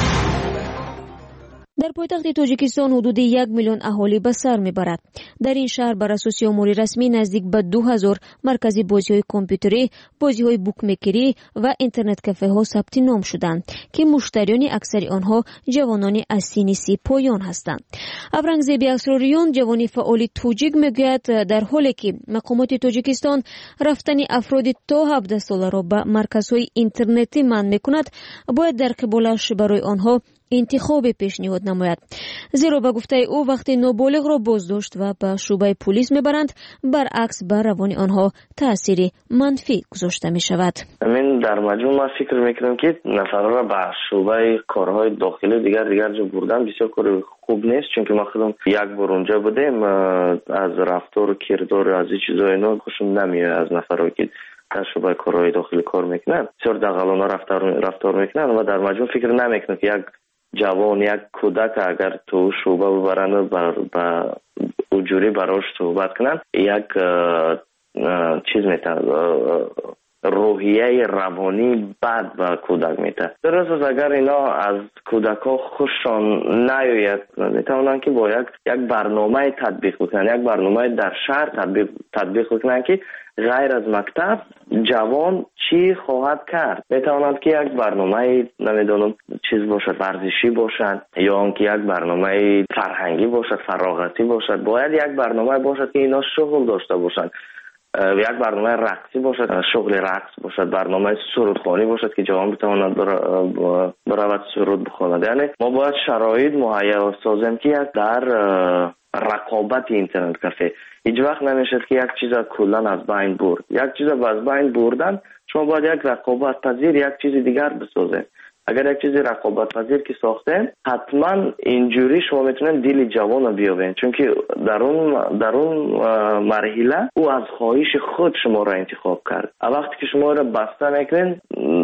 در پایتخت تاجیکستان حدود 1 میلیون اهالی به سر میبرد. در این شهر بر اساس امور رسمی نزدیک به 2000 مرکزی بازی‌های کامپیوتری، بازی‌های بوکمکری و اینترنت کافه ها ثبت نام شدند که مشتریان اکثر آنها جوانان از سن 30 پایان هستند. ابرنگزیب اسراریان جوانی فعال توجیک میگوید در حالی که مقامات تاجیکستان رفتن افراد تا 17 ساله را به مرکزهای اینترنتی منع میکند، باید در قبالش برای آنها انتخاب پیشنهاد نماید. زیرا به گفته او وقتی نابالغ را بازداشت و به شعبه پلیس میبرند، برعکس بر روان آنها تأثیر منفی گذاشته می شود. من در مجموع ما فکر میکنم که نفرها را به شعبه کارهای داخلی دیگر جا بردن بسیار کار خوب نیست، چون که ما خودم یک بار اونجا بودیم، از رفتار و کردار از این چیزا اینا خوشم نمیاد از نفرها که در شعبه کارهای داخلی کار میکنن، بسیار دغلانه رفتار میکنن و در مجموع فکر نمیکنم که یک جوان یک کودک اگر تو شعبه ببرن و با اجوری براش صحبت کنن، یک چیز میتن روحیه روانی بد و کودک میتن. درست اگر اینا از کودک ها خوششان نیاید میتونن که با یک برنامه تطبیق بکنن، یک برنامه در شهر تطبیق بکنن که غیر از مکتب جوان چی خواهد کرد. میتواند که یک برنامه نمیدونم چیز باشد، ورزشی باشد یا آنکه یک برنامه فرهنگی باشد، فراغتی باشد. باید یک برنامه باشد که اینا شغل داشته باشند، یک برنامه رقصی باشد، شغل رقص باشد، برنامه سرودخوانی باشد که جوان بتواند برود سرود بخواند. یعنی ما باید شرایط مهیا سازیم که در رقابت اینترنت کافه هیچ وقت نمیشه که یک چیز کلا از بین برد. یک چیز از بین بردن شما باید یک رقابت پذیر یک چیز دیگر بسازید. اگر یک چیزی رقابت پذیر که ساختین، حتما اینجوری شما میتونین دل جوان رو بیابین، چون که در اون مرحله او از خواهش خود شما را انتخاب کرد. وقتی که شما را بسته میکنین،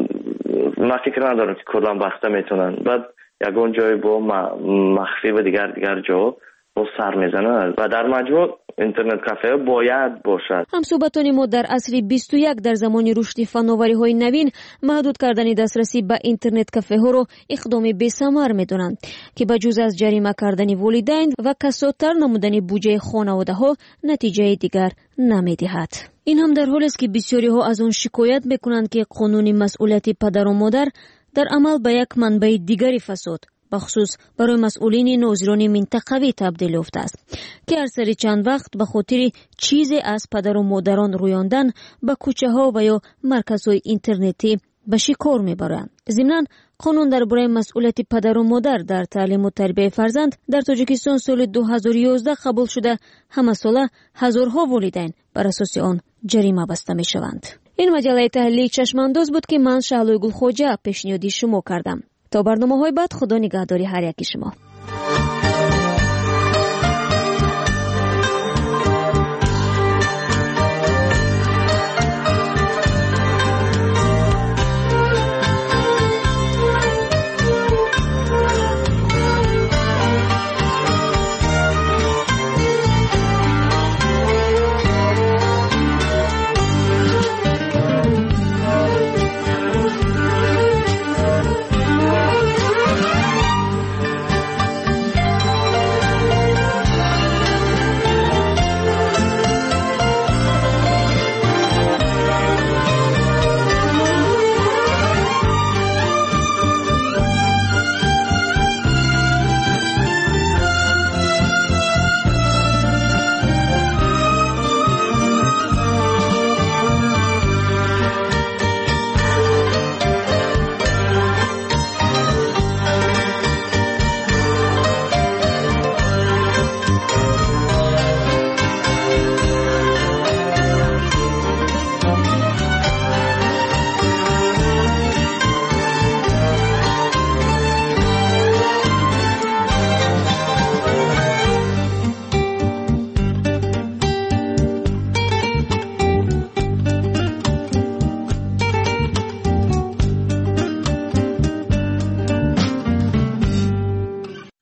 من فکر ندارم که کلا بسته میتونن، بعد یکون جای با مخفی و دیگر جا با سر میزنن و در مجموع اینترنت کافه باید باشد. همصحبتان ما در عصر 21 در زمان رشد فناوری‌های نوین محدود کردن دسترسی به اینترنت کافه ها را اقدام بی‌ثمر می‌دانند که بجز از جریمه کردن والدین و کسادتر نمودن بودجه خانواده ها نتیجه دیگر نمی‌دهد. این هم در حالی است که بسیاری ها از آن شکایت می‌کنند که قانون مسئولیت پدر و مادر در عمل به یک منبع دیگری فساد بخصوص برای مسئولین ناظران منطقوی تبدیل یافته است که هر سری چند وقت به خاطر چیزی از پدر و مادران رویاندن به کوچه ها و یا مرکزهای اینترنتی به شکار میبرند. ضمناً قانون درباره مسئولیت پدر و مادر در تعلیم و تربیت فرزند در تاجیکستان سال 2011 قبول شده، همه ساله هزارها والدین بر اساس آن جریمه بسته میشوند. این مجله تحلیلی چشمانداز بود که من شهلوی گلخواجه پیشنهادی شما کردم. تا برنامه‌های بعد خدا نگهداری هر یکی شما.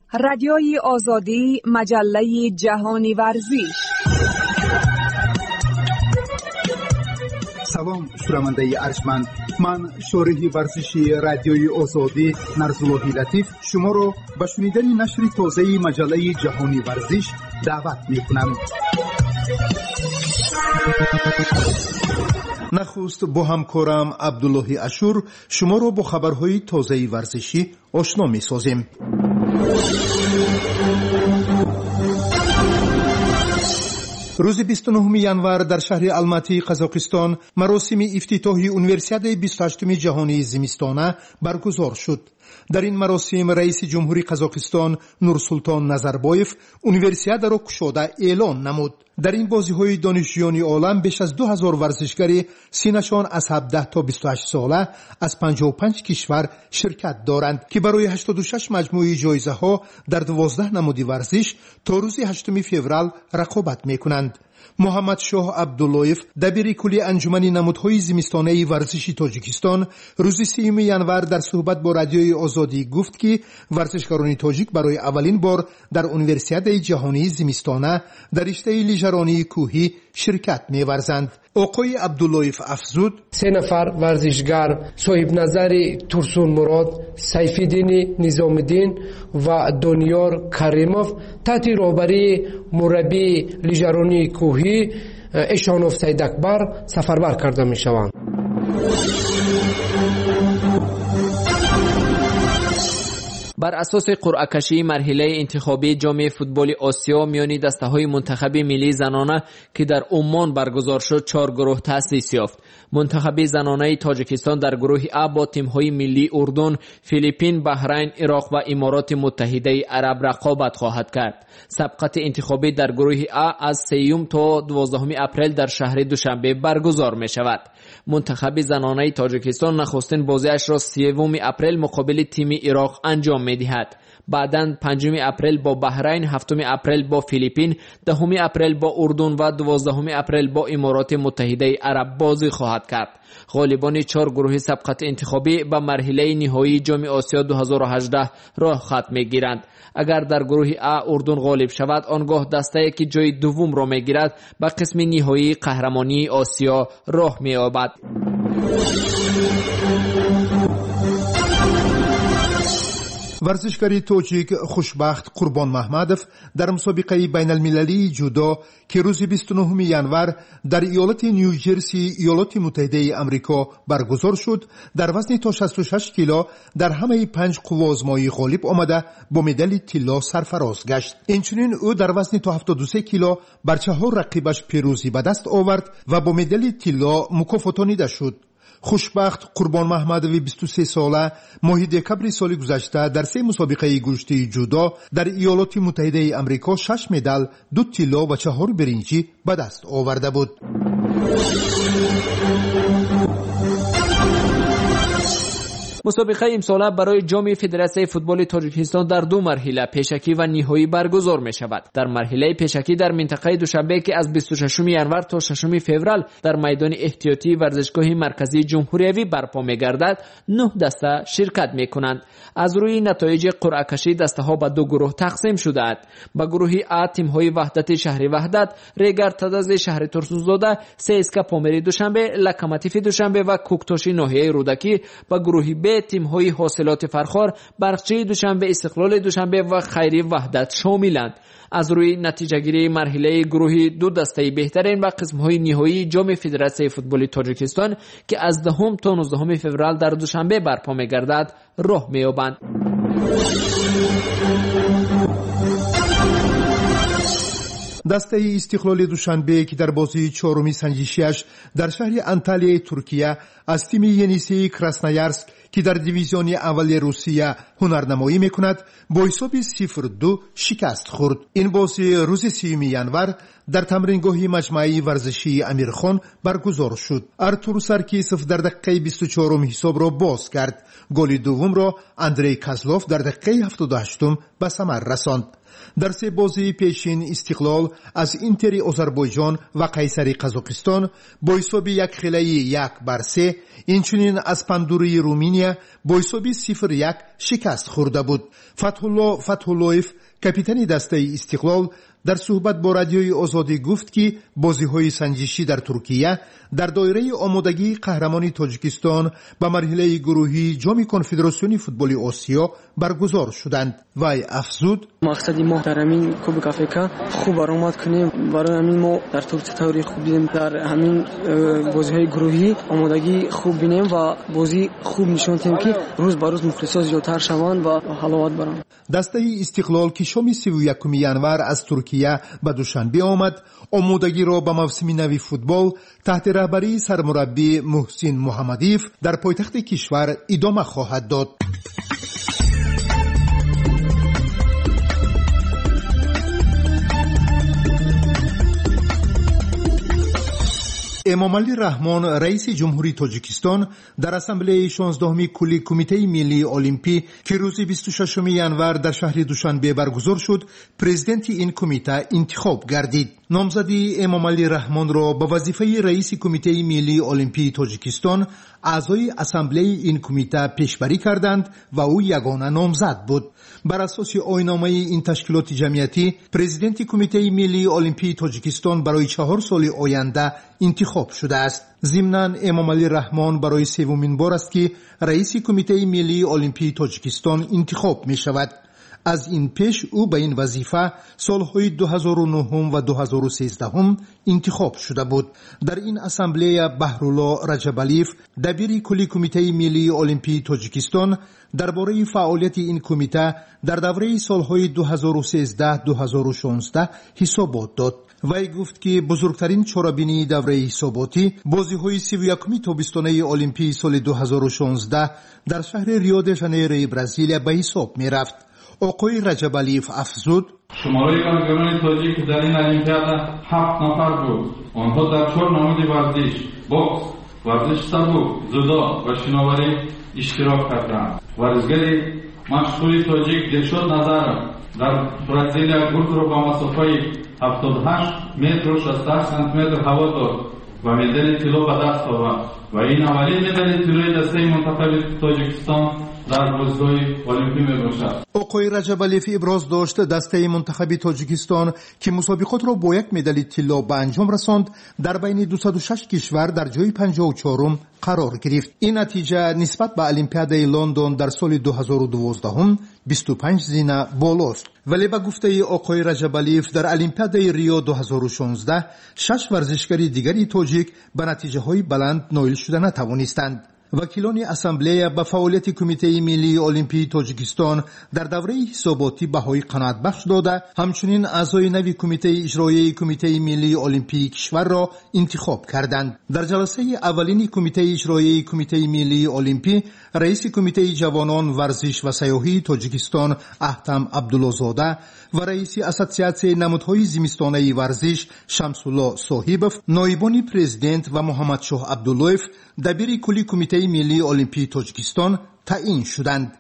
رادیوی آزادی، مجله جهانی ورزش. سلام شنونده ارجمند، من شارح ورزشی رادیوی آزادی نرزالله لطیف شما را به شنیدن نشر تازه مجله جهانی ورزش دعوت می‌کنم. نخست با همکارم عبدالله اشور شما را با خبرهای تازه ورزشی آشنا می‌سازیم. روز 29 ینور در شهر الماتی قزاقستان مراسم افتتاحی اونیورسیاد 28 جهانی زمستانه برگزار شد. در این مراسم رئیس جمهوری قزاقستان نورسولطان نظربایف اونیورسیاد را گشوده اعلان نمود. در این بازی‌های دانشجویان عالم بیش از 2000 ورزشکار سینشان از 17 تا 28 ساله از 55 کشور شرکت دارند که برای 86 مجموعه جایزه‌ها در 12 نماد ورزش تا روز 8 فوریه رقابت می‌کنند. محمد شاه عبداللهیف دبیر کلی انجمن نمادهای زمستانه ورزشی تاجیکستان روز 3 ینور در صحبت با رادیوی آزادی گفت که ورزشکاران تاجیک برای اولین بار در اونیورسیاد جهانی زمستانه در رشته لیژرانی کوهی شرکت می‌ورزند. آقای عبداللهیف افزود: 3 نفر ورزشگر صاحب نظر ترسون مراد، سیفالدین نظام‌الدین و دانیار کریموف تحت رهبری مربی لیژرانی کوهی اشانوف سیداکبر سفربر کرده می‌شوند. بر اساس قرعه کشی مرحله انتخابی جام فوتبال آسیا میان دسته‌های منتخب ملی زنانه که در عمان برگزار شد 4 گروه تأسیس یافت. منتخب زنانه تاجیکستان در گروه A با تیم‌های ملی اردن، فیلیپین، بحرین، عراق و امارات متحده عرب رقابت خواهد کرد. سبقت انتخابی در گروه A از 3 تا 12 اپریل در شهر دوشنبه برگزار می شود. منتخب زنانه تاجیکستان نخستین بازیش را 3 اپریل مقابل تیم عراق انجام می دهد. بعداً 5 اپریل با بحرین، 7 اپریل با فیلیپین، 10 اپریل با اردن و 12 اپریل با امارات متحده عرب بازی خواهد کرد. غالبان 4 گروه سبقت انتخابی به مرحله نهایی جام آسیا 2018 راه خط می‌گیرند. اگر در گروه A اردن غالب شود، آنگاه دسته‌ای که جای دوم را می‌گیرد به قسم نهایی قهرمانی آسیا راه می‌یابد. ورزشکار تاجیک خوشبخت قربان محمدов در مسابقه بین المللی جودو که روز 29 ینور در ایالت نیوجرسی ایالات متحده آمریکا برگزار شد در وزن تا 66 کیلو در همه 5 قوا آزمایی غالب آمده با مدال طلا سرفراز گشت. اینچنین او در وزن تا 73 کیلو بر 4 رقیبش پیروزی به دست آورد و با مدال طلا مکافاتانیده شد. خوشبخت قربان محمدوی 23 ساله ماه دکبر سال گذشته در 3 مسابقه گشتی جودو در ایالات متحده آمریکا 6 مدال، 2 طلا و 4 برنجی به دست آورده بود. مسابقه امساله برای جام فدراسیون فوتبال تاجیکستان در 2 مرحله پیشکی و نهایی برگزار می شود. در مرحله پیشکی در منطقه دوشنبه که از 26 ینور تا 6 فوریه در میدان احتیاطی ورزشگاه مرکزی جمهوریوی برپا می گردد، 9 دسته شرکت می کنند. از روی نتایج قرعه کشی دسته ها به 2 گروه تقسیم شده است. به گروه A تیم های وحدت شهر وحدت، ریگر تدز شهر ترسونزاده، سیسکا پامری دوشنبه، لکماتیف دوشنبه و کوکتوشی ناحیه رودکی. به گروه B تیم‌های حاصلات فرخار، برقچی دوشنبه، استقلال دوشنبه و خیری وحدت شاملند. از روی نتیجه‌گیری مرحله گروهی 2 دسته بهترین و قسم‌های نهایی جام فدراسیون فوتبال تاجیکستان که از 10 تا 19 فوریه در دوشنبه برپا می‌گردد راه می‌یابند. دسته استقلال دوشنبه که در بازی 4 سنجشیش در شهر انتالیا ترکیه از تیم ینیسی کراسنایارسک که در دیویزیون اول روسیه هنرنمایی میکند با حساب 0-2 شکست خورد. این بازی روز 3 ینور در تمرینگاه مجمع ورزشی امیرخان برگزار شد. ارتور سرکیسوف در دقیقه 24 حساب را باز کرد. گل دوم را اندری کازلوف در دقیقه 78 به ثمر رساند. در سه بازی پیشین استقلال از اینتر آذربایجان و قیصر قزاقستان با حساب 1-1 اینچنین از پاندوری رومانیا با حساب 0-1 شکست خورده بود. فتح‌اللهیف کاپیتان دسته استقلال در صحبت با رادیوی آزادی گفت که بازی‌های سنجشی در ترکیه در دایره آمادگی قهرمانی تاجیکستان به مرحله گروهی جام کنفدراسیون فوتبال آسیا برگزار شدند. وی افزود: مقصد ما در همین کوبک آفریقا خوب برآمد کنیم. برای همین ما در طول تاریخ خوب دیدیم در همین بازی‌های گروهی آمادگی خوب بینیم و بازی خوب نشون دهیم که روز به روز مخلصان زیادتر شوند و حلاوت برند. دسته استقلال که شام 31 ینور از ترکیه به دوشنبه آمد آمادگی را به موسم نوی فوتبال تحت رهبری سرمربی محسن محمدیف در پایتخت کشور ادامه خواهد داد. امامعلی رحمان رئیس جمهوری تاجیکستان در اسامبله 16 کلی کمیته ملی المپی که روز 26 ینور در شهر دوشنبه برگزار شد پرزیدنت این کمیته انتخاب گردید. نامزدی امامعلی رحمان را به وظیفه رئیس کمیته ملی المپی تاجیکستان اعضای اسامبله این کمیته پیشبری کردند و او یگانه نامزد بود. بر اساس آیین‌نامه این تشکیلات جمعیتی پرزیدنت کمیته ملی المپی تاجیکستان برای 4 سال آینده انتخاب شده است. ضمناً امامعلی رحمان برای سومین بار است که رئیس کمیته ملی المپی تاجیکستان انتخاب می شود. از این پیش او به این وظیفه سالهای 2009 و 2013 انتخاب شده بود. در این اسامبله بهرالله رجبالیف دبیر کلی کمیته ملی المپی تاجیکستان درباره فعالیت این کمیته در دوره سالهای 2013-2016 حسابات داد. وی گفت که بزرگترین چاره‌بینی دوره حساباتی بازی‌های 31 تابستانه المپی سال 2016 در شهر ریو د ژانیرو برزیل به حساب می‌رفت. آقای رجبالیف افزود: شماره کارگران تاجیک در این المپیاد 7 نفر بود. آنها در 4 نماد ورزش، بوکس، ورزش سبک، جودو و شناوری اشتراک کردند. ورزشگر مشهور تاجیک دلشاد نظر در برزیل گرد را با مسافه 78 متر و 68 سانتی متر هوا داد و مدال طلا به دست آورد و این اولین مدال طلای دسته منتخب تاجیکستان در بازی‌های المپی میباشد. آقای رجبالیف ابراز داشت دسته منتخب تاجیکستان که مسابقات را با یک مدال طلا به انجام رساند در بین 206 کشور در جای 54 قرار گرفت. این نتیجه نسبت به المپیادای لندن در سال 2012 25 زینه بالاست. ولی به گفته آقای رجبالیف در المپیادای ریو 2016 6 ورزشکار دیگری تاجیک به نتیجه‌های بلند نائل شده نتوانستند. وکیلان اسامبله به فعالیت کمیته ملی المپی تاجیکستان در دوره حساباتی بهای قناعت بخش داده همچنین اعضای نوی کمیته اجرایی کمیته ملی المپی کشور را انتخاب کردند. در جلسه اولین کمیته اجرایی کمیته ملی المپی رئیس کمیته جوانان ورزش و سیاحی تاجیکستان احتم عبدالله‌زاده و رئیس اسوسیاسیون نمادهای زمستانه ورزش شمس‌الله صاحبوف، نایبان پرزیدنت و محمد شاه عبداللهیف دبیر کلی کمیته ملی المپی تاجیکستان تعیین شدند.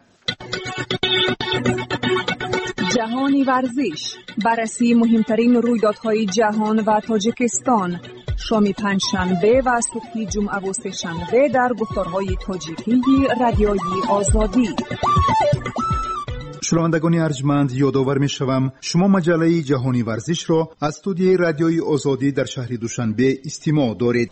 جهانی ورزش، بررسی مهمترین رویدادهای جهان و تاجیکستان، شام پنجشنبه و صبح جمعه و سه‌شنبه در گفتارهای تاجیکی رادیوی آزادی. شنوندگان ارجمند، یادآور می‌شوم شما مجله جهانی ورزش را از استودیوی رادیوی آزادی در شهر دوشنبه استماع دارید.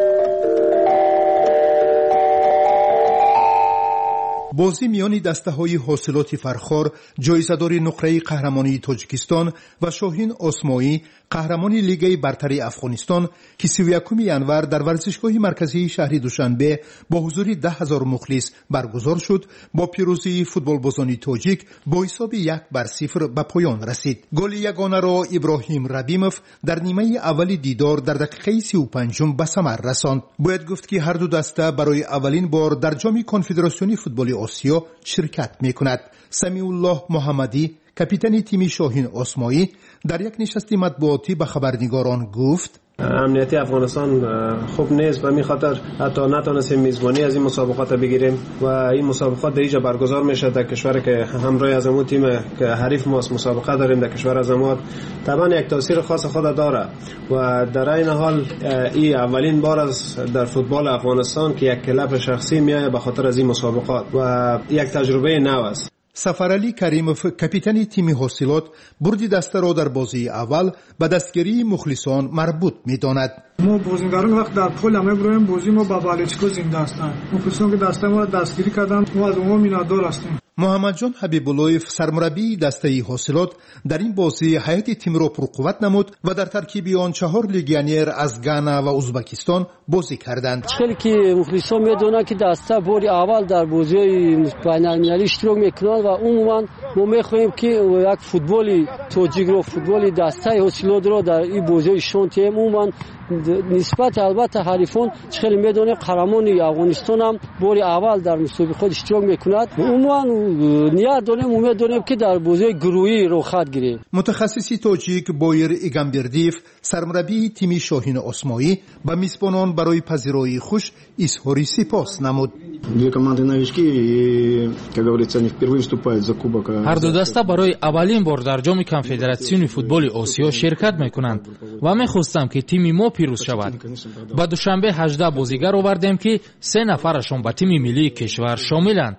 بازی میان دسته‌های حاصلات فرخار جایزه‌دار نقره قهرمانی تاجیکستان و شاهین اسماعی قهرمان لیگ برتر افغانستان که 31 ینور در ورزشگاه مرکزی شهر دوشنبه با حضور 10,000 مخلص برگزار شد با پیروزی فوتبالبازان تاجیک با حساب 1-0 به پایان رسید. گل یگانه را ابراهیم ربیموف در نیمه اول دیدار در دقیقه 35 به ثمر رساند. باید گفت که هر دو دسته برای اولین بار در جام کنفدراسیون فوتبال آسیا شرکت می‌کند. سمیع الله محمدی کاپیتان تیم شاهین اسماعی در یک نشست مطبوعاتی به خبرنگاران گفت: امنیتی افغانستان خوب نیست و می خاطر حتی نتونستیم میزبانی از این مسابقات بگیریم و این مسابقات در اینجا برگزار میشه در کشوری که همراه از امو تیم که حریف ماست مسابقه داریم در کشور ازمات. طبعا یک تاثیر خاص خود داره و در این حال این اولین بار است در فوتبال افغانستان که یک کلاب شخصی میایه به خاطر از این مسابقات و یک تجربه نو است. سفرعلی کریموف کاپیتانی تیم حاصلات بردی دسته را در بازی اول به دستگیری مخلصان مربوط می‌داند. ما بازیگران وقت در پل همه برویم بازی ما با بالچکو زنده هستند. مخلصان که دسته ما دستگیری کردن ما از اونها می‌نادار هستیم. محمد جان حبیب‌اللهیف سرمربی دسته حاصلات در این بازی حیات تیم را پرقوت نمود و در ترکیب آن 4 لیگیونر از گانا و ازبکستان بازی کردند. خیلی که مخلصان می‌دونن که دسته باری اول در بازی‌های بین‌المللی اشتراک می‌کنند و عموما ما می‌خواهیم که یک فوتبالی توجیه رو فوتبالی دسته حاصلات رو در این بازی شونتیم عموما نسبت البته حریفان خیلی می‌دونیم قهرمان افغانستان هم باری اول در مسابقه خود اشتراک می‌کند. عموما نیت داریم امید داریم که در بازی گروهی رو خط گیریم. متخصصی تاجیک بایر ایگامبردیف سرمربی تیم شاهین اسمایی با میزبانان برای پذیرایی خوش اظهار سپاس نمود. هر دو دسته برای اولین بار در جام کنفدراسیون فوتبال آسیا شرکت میکنند و میخواستم که تیم ما پیروز شود. با دوشنبه 18 بازیگر آوردیم که 3 نفرشون به تیم ملی کشور شاملند.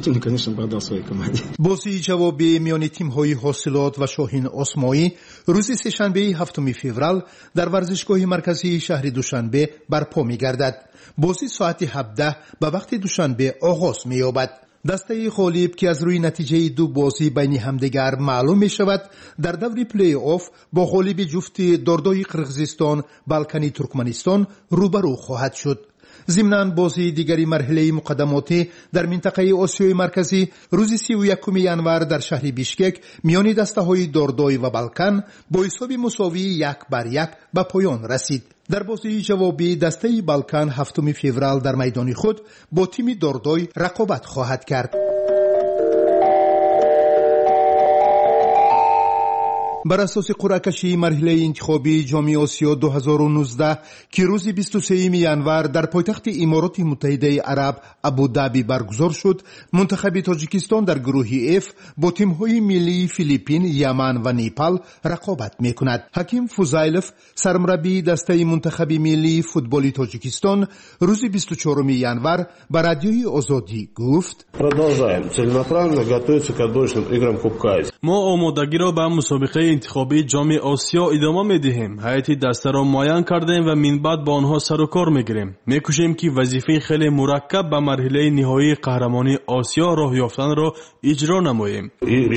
بازی جوابی میان تیم‌های حاصلات و شاهین اسمایی روز سه‌شنبه 7 فوریه در ورزشگاه مرکزی شهر دوشنبه برپا می‌گردد. بازی ساعت 17 به وقت دوشنبه آغاز می‌یابد. دسته غالب که از روی نتیجه 2 بازی بین همدیگر معلوم می شود در دور پلی آف با غالب جفت دردای قرقیزستان بالکانی ترکمنستان روبرو خواهد شد. ضمناً بازی دیگری مرحله مقدماتی در منطقه آسیای مرکزی روز 31 ژانویه در شهر بیشکک میان دسته‌های دردای و بالکان با حساب مساوی 1-1 به پایان رسید. در بازی جوابی دسته بالکان 7 فوریه در میدان خود با تیم دردای رقابت خواهد کرد. بر اساس قرعه کشی مرحله انتخابی جام آسیا 2019 که روز 23 ژانویه در پایتخت امارات متحده عرب ابودابی برگزار شد، منتخب تاجیکستان در گروه F با تیم‌های ملی فیلیپین، یمن و نیپال رقابت می‌کند. حکیم فوزایلوف سرمربی دسته منتخب ملی فوتبال تاجیکستان روز 24 ژانویه به رادیوی آزادی گفت: ما آمادگی را به مسابقه انتخابی جام آسیا ادامه می‌دهیم. هیئت دسته را معین کردیم و من بعد با آنها سر و کار می‌گیریم. می‌کوشیم که وظیفه خیلی مرکب به مرحله نهایی قهرمانی آسیا راه یافتن را اجرا نماییم.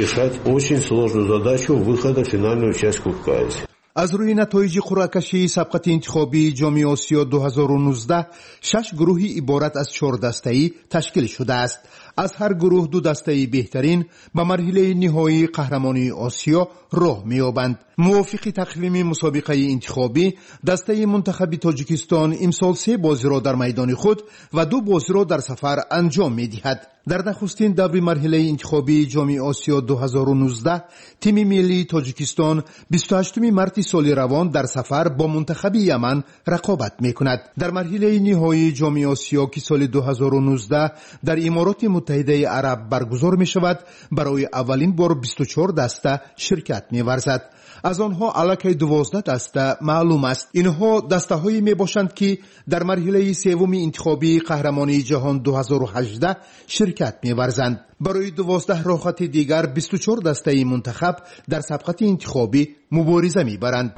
از روی نتایج قرعه کشی سبقت انتخابی جام آسیا 2019 6 گروهی عبارت از 4 دسته‌ای تشکیل شده است. از هر گروه 2 دسته بهترین به مرحله نهایی قهرمانی آسیا راه می‌یابند. موافق تقویم مسابقه انتخابی دسته منتخب تاجیکستان امسال 3 بازی را در میدان خود و 2 بازی را در سفر انجام می‌دهد. در نخستین دور مرحله انتخابی جام آسیا 2019 تیم ملی تاجیکستان 28 مارس سال روان در سفر با منتخب یمن رقابت می‌کند. در مرحله نهایی جام آسیا که سال 2019 در امارات متحده عرب برگزار می‌شود، برای اولین بار 24 دسته شرکت می‌ورزد. از آنها الکی 12 دسته معلوم است. اینها دسته‌هایی میباشند که در مرحله سوم انتخابی قهرمانی جهان 2018 شرکت می‌ورزند. برای 12 راحت دیگر 24 دسته منتخب در سبقت انتخابی مبارزه می‌برند.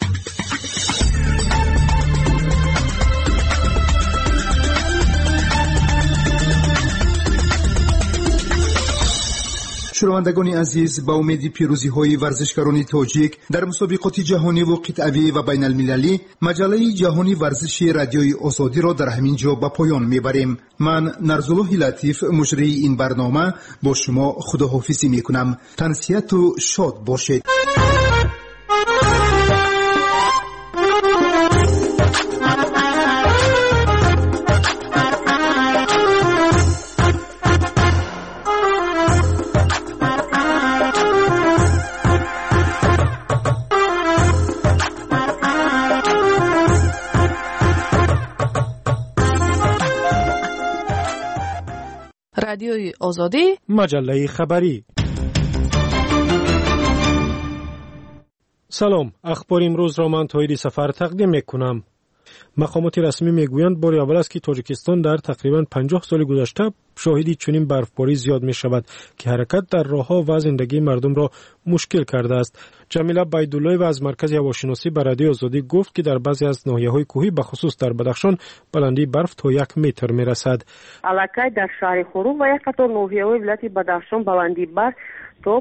شنوندگان عزیز، با امید پیروزی‌های ورزشکاران تاجیک در مسابقات جهانی و قطعی و بین المللی، مجله جهانی ورزش رادیوی آزادی را در همین جا به پایان میبریم. من نرزالله لطیف مجری این برنامه با شما خداحافظی میکنم. تنسیت و شاد باشید. رادیوی آزادی، مجله خبری. سلام، اخبار امروز را من طاهری سفر تقدیم میکنم. مقامات رسمی میگویند بار اول است که تاجیکستان در تقریبا 50 سال گذشته شاهدی چنین برفباری زیاد می شود که حرکت در راهها و زندگی مردم را مشکل کرده است. جمیله بیدالله و از مرکز هواشناسی به رادیو آزادی گفت که در بعضی از ناحیه‌های کوهی به خصوص در بدخشان بلندی برف تا 1 متر می رسد. علاقه در شهر خروم و یک قطار ناحیه‌های ولایت بدخشان بلندی برف تا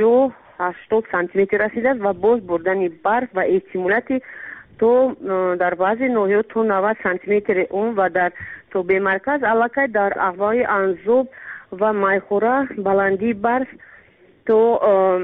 50-80 سانتی متر رسیده است و باز بردن برف و احتمالاتی تو در بعضی ناحیه‌ها تا 90 سانتی متر اون و در تو به مرکز علاقه در اقوای انزوب و مایخوره بلندی برف تو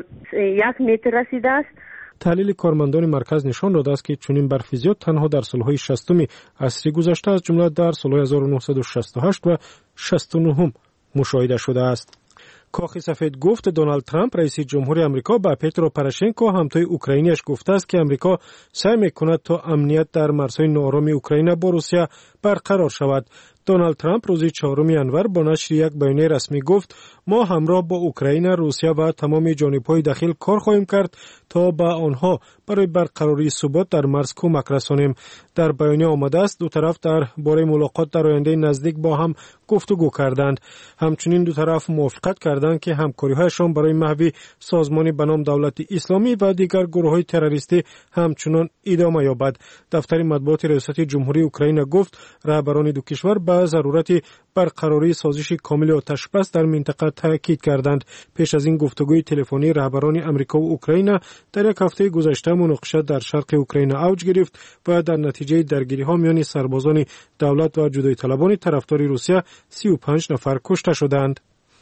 1 متر رسیده است. تحلیل کارمندان مرکز نشان داده است که چنین برف زیاد تنها در سالهای 60 عصر گذشته از جمله در سالهای 1968 و 69 مشاهده شده است. کاخ سفید گفت دونالد ترامپ رئیس جمهوری آمریکا به پترو پروشنکو همتای اوکراینیش گفته است که آمریکا سعی میکند تا امنیت در مرزهای ناآرام اوکراین با روسیه برقرار شود. دونالد ترامپ روز 4 ژانویه با نشر یک بیانیه رسمی گفت ما همراه با اوکراین، روسیه و تمام جانب‌های داخل کار خواهیم کرد تا به آنها برای برقراری ثبات در مرز کمک رسانیم. در بیانیه آمده است دو طرف در باره ملاقات در آینده نزدیک با هم گفتگو کردند. همچنین دو طرف موافقت کردند که همکاری‌هایشان برای محو سازمانی به نام دولت اسلامی و دیگر گروه‌های تروریستی همچنان ادامه یابد. دفتر مطبوعات ریاست جمهوری اوکراین گفت رهبران دو کشور به ضرورت برقراری سازش کامل آتش‌بس در منطقه تاکید کردند. پیش از این گفتگوی تلفنی رهبران آمریکا و اوکراین در یک هفته گذشته مناقشه در شرق اوکراین اوج گرفت و در نتیجه درگیری‌ها میان سربازان دولت و جدایی طلبان طرفدار روسیه 35 نفر کشته شدند.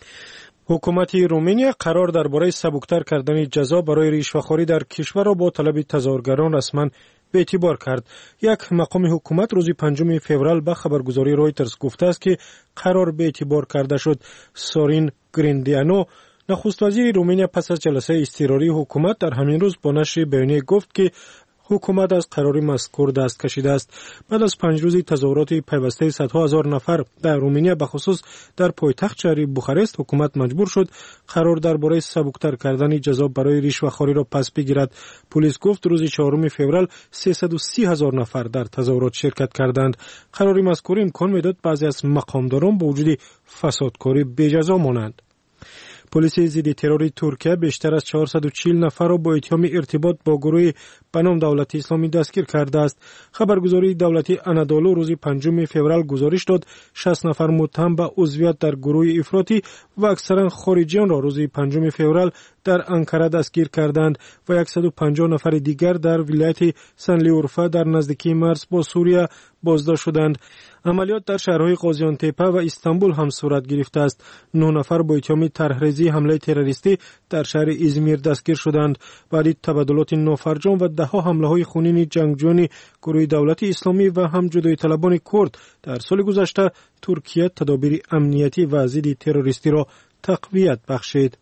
حکومت رومانیا قرار درباره سبکتر کردن جزا برای رشوه‌خواری در کشور را با طلب تظاهرگران رسما به اعتبار کرد. یک مقام حکومت روز 5 فوریه به خبرگزاری رویترز گفته است که قرار به اعتبار کرده شد. سورین گریندیانو نخست وزیر رومانیا پس از جلسه اضطراری حکومت در همین روز با نشر بیانیه گفت که حکومت از قرار مذکور دست کشیده است. بعد از 5 روز تظاهرات پیوسته صدها هزار نفر در رومانیا به خصوص در پایتخت شهر بوخارست، حکومت مجبور شد قرار درباره سبکتر کردن جزا برای رشوه‌خواری را پس بگیرد. پلیس گفت روز 4 فوریه 330 هزار نفر در تظاهرات شرکت کردند. قرار مذکور امکان میداد بعضی از مقامداران با وجود فسادکاری بجزا مانند. پلیس ضد ترور ترکیه بیشتر از 440 نفر را با اتهام ارتباط با گروه به نام دولت اسلامی دستگیر کرده است. خبرگزاری دولتی انادولو روز 5 فوریه گزارش داد 60 نفر متهم به عضویت در گروه افراطی و اکثرا خارجیان را روز 5 فوریه در انکره دستگیر کردند و 150 نفر دیگر در ولایت سنلیورفا در نزدیکی مرز با سوریه بازداشت شدند. عملیات در شهرهای قازیانتپه و استانبول هم صورت گرفته است. 9 نفر با اتهام طرحریزی حمله تروریستی در شهر ازمیر دستگیر شدند. بعد تبادلات نافرجام و دهها حمله‌های خونین جنگجویان گروه دولت اسلامی و هم جدایی طلبان کرد در سال گذشته ترکیه تدابیر امنیتی و ضد تروریستی را تقویت بخشید.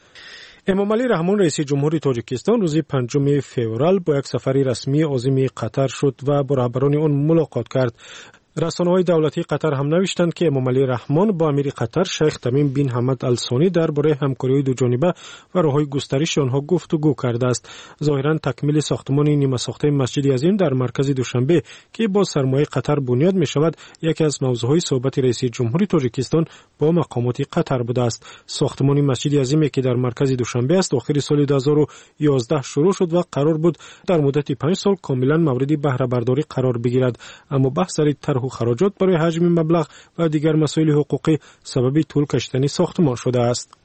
امامعلی رحمان رئیس جمهوری تاجیکستان روز 5 فوریه با یک سفر رسمی عازم قطر شد و با رهبران آن ملاقات کرد. رسانه‌های دولتی قطر هم نوشتند که امامعلی رحمان با امیر قطر شیخ تمیم بن حمد الثانی درباره همکاری دو جانبه و راه‌های گسترش آنها گفتگو کرده است. ظاهراً تکمیل ساختمان نیمه ساخته مسجد عظیم در مرکز دوشنبه که با سرمایه قطر بنیاد می‌شود یکی از موضوعهای صحبت رئیس جمهوری تاجیکستان با مقامات قطر بوده است. ساختمان مسجد عظیمی که در مرکز دوشنبه است آخر سال 2011 شروع شد و قرار بود در مدت 5 سال کاملاً مورد بهره برداری قرار بگیرد، اما بحث و خراجات برای حجم مبلغ و دیگر مسائل حقوقی سبب طول کشیدن ساختمان شده است.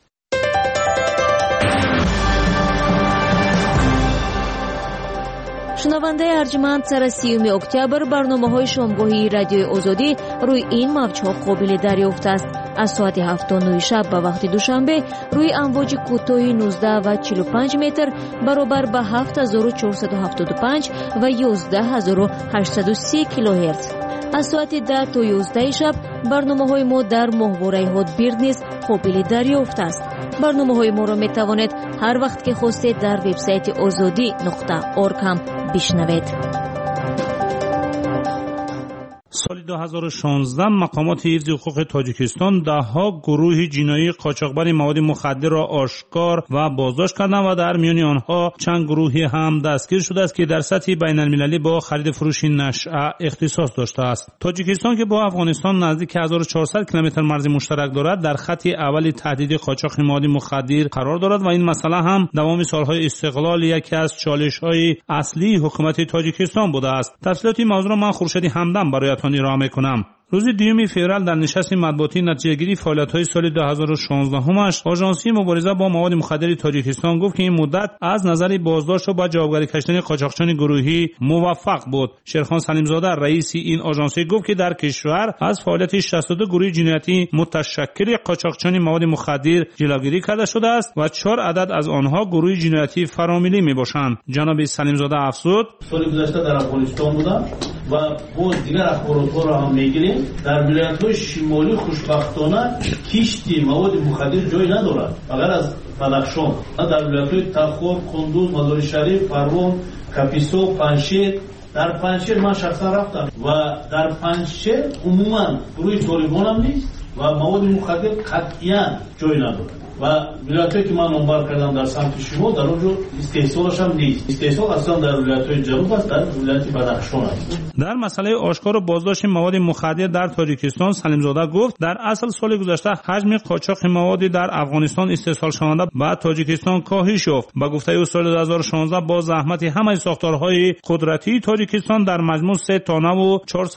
شنونده ارجمند سر 30 اکتبر برنامه‌های شامگاهی رادیوی آزادی روی این موج‌ها قابل دریافت است. از ساعت 7:09 شب به وقت دوشنبه روی امواج کوتاه 19 و 45 متر برابر به 7475 و 11830 کیلوهرتز. از ساعت 10 تا 11 شب برنامه‌های ما در ماهواره هاتبیرد نیز قابل دریافت است. برنامه‌های ما را می‌توانید هر وقت که خواستید در وبسایت azadi.org هم بشنوید. سال 2016 مقامات حفظ حقوق تاجیکستان دهها گروه جنایی قاچاقبر مواد مخدر را آشکار و بازداشت کردند و در میان آنها چند گروهی هم دستگیر شده است که در سطح بین المللی با خرید فروش نشأه اختصاص داشته است. تاجیکستان که با افغانستان نزدیک 1400 کیلومتر مرز مشترک دارد، در خط اول تهدید قاچاق مواد مخدر قرار دارد و این مسئله هم دوام سالهای استقلال یکی از چالش‌های اصلی حکومت تاجیکستان بوده است. تفصیلات این موضوع را من خورشیدی همدم برایتان ارائه می‌کنم. روز 2 فوریه در نشست مطبوعاتی نتیجه‌گیری فعالیت‌های سال 2016 آژانسی مبارزه با مواد مخدر تاجیکستان گفت که این مدت از نظر بازداشت و با جوابگری کشیدن قاچاقچیان گروهی موفق بود. شیرخان سلیمزاده رئیس این آژانسی گفت که در کشور از فعالیت 62 گروه جنایتی متشکل قاچاقچیان مواد مخدر جلوگیری کرده شده است و 4 عدد از آنها گروه جنایتی فرامیلی میباشند. جناب سلیمزاده افزود: سال گذشته در افغانستان بودم و باز دیگر اخبارات را هم میگیریم. در ولایت‌های شمالی خوشبختانه کشتی مواد مخدر جای ندارد مگر از بدخشان. در ولایت‌های تخار، کندوز، مزار شریف، پروان، کاپیسا، پنجشیر. در پنجشیر من شخصا رفتم و در پنجشیر عموما گروه طالبان هم نیست و مواد مخدر قطعاً جای ندارد و ولایت‌هایی که من نمبر کردم در سمت شمال در اونجا استحصالش هم نیست. استحصال اصلا در ولایت‌های جنوب است، در ولایت بدخشان است. در مسئله آشکار و بازداشت مواد مخدر در تاجیکستان سلیمزاده گفت در اصل سال گذشته حجم قاچاق مواد در افغانستان استحصال شونده به تاجیکستان کاهش یافت. با گفته سال 2016 با زحمت همه ساختارهای قدرتی تاجیکستان در مجموع 3 تانه و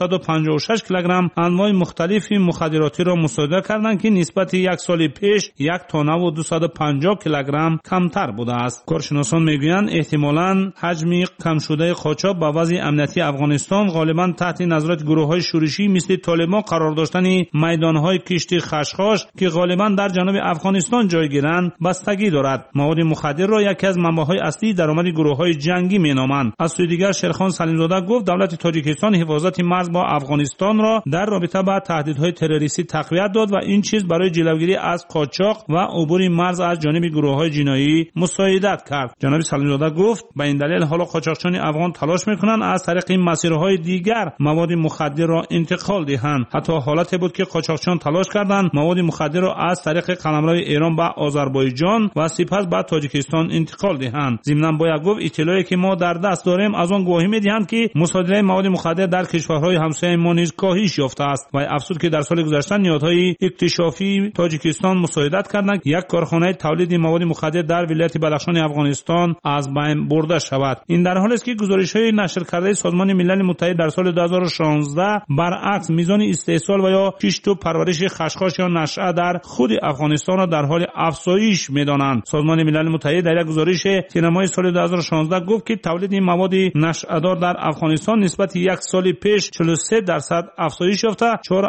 456 کیلوگرم انواع مختلف مخدراتی را مصادره کردند که نسبت یک سال پیش 1 تانه و 250 کیلوگرم کمتر بوده است. کارشناسان میگویند احتمالاً حجم کم شده قاچاق با وضع امنیتی افغانستان غالباً تحت نظارت گروه‌های شورشی مثل طالبان قرار داشتن میدان‌های کشتی خشخاش که غالباً در جنوب افغانستان جای گیرند بستگی دارد. مواد مخدر را یکی از منبع‌های اصلی درآمد گروه‌های جنگی مینامند. از سوی دیگر شیرخان سلیمزاده گفت دولت تاجیکستان حفاظت مرز با افغانستان را در رابطه با تهدیدهای تروریستی تقویت داد و این چیز برای جلوگیری از قاچاق و عبور مرز از جانب گروه‌های جنایی مساعدت کرد. جناب سلیمزاده گفت به این دلیل حالا قاچاقچیان افغان تلاش می‌کنند از طریق این مسیرهای دیگر مواد مخدر را انتقال دهند. حتی حالتی بود که قاچاقچیان تلاش کردند مواد مخدر را از طریق قلمرو ایران به آذربایجان و سپس به تاجیکستان انتقال دهند. ضمناً باید گفت اطلاعی که ما در دست داریم از آن گواهی می‌دهند که مصادره مواد مخدر در کشورهای همسایه ما نیز کاهش یافته است و افزود که در سال گذشته نهادهای اکتشافی تاجیکستان مساعدت کردند یک کارخانه تولید مواد مخدر در ولایت بدخشان افغانستان از بین برده شود. این در حالی است که گزارش‌های نشر کرده سازمان ملل متحد در سال 2016 برعکس میزان استحصال و یا کشت و پرورش خشخاش یا نشأه در خود افغانستان را در حال افزایش می‌دانند. سازمان ملل متحد در یک گزارش تیرماه سال 2016 گفت که تولید این مواد نشأه‌دار در افغانستان نسبت یک سال پیش 43% افزایش یافته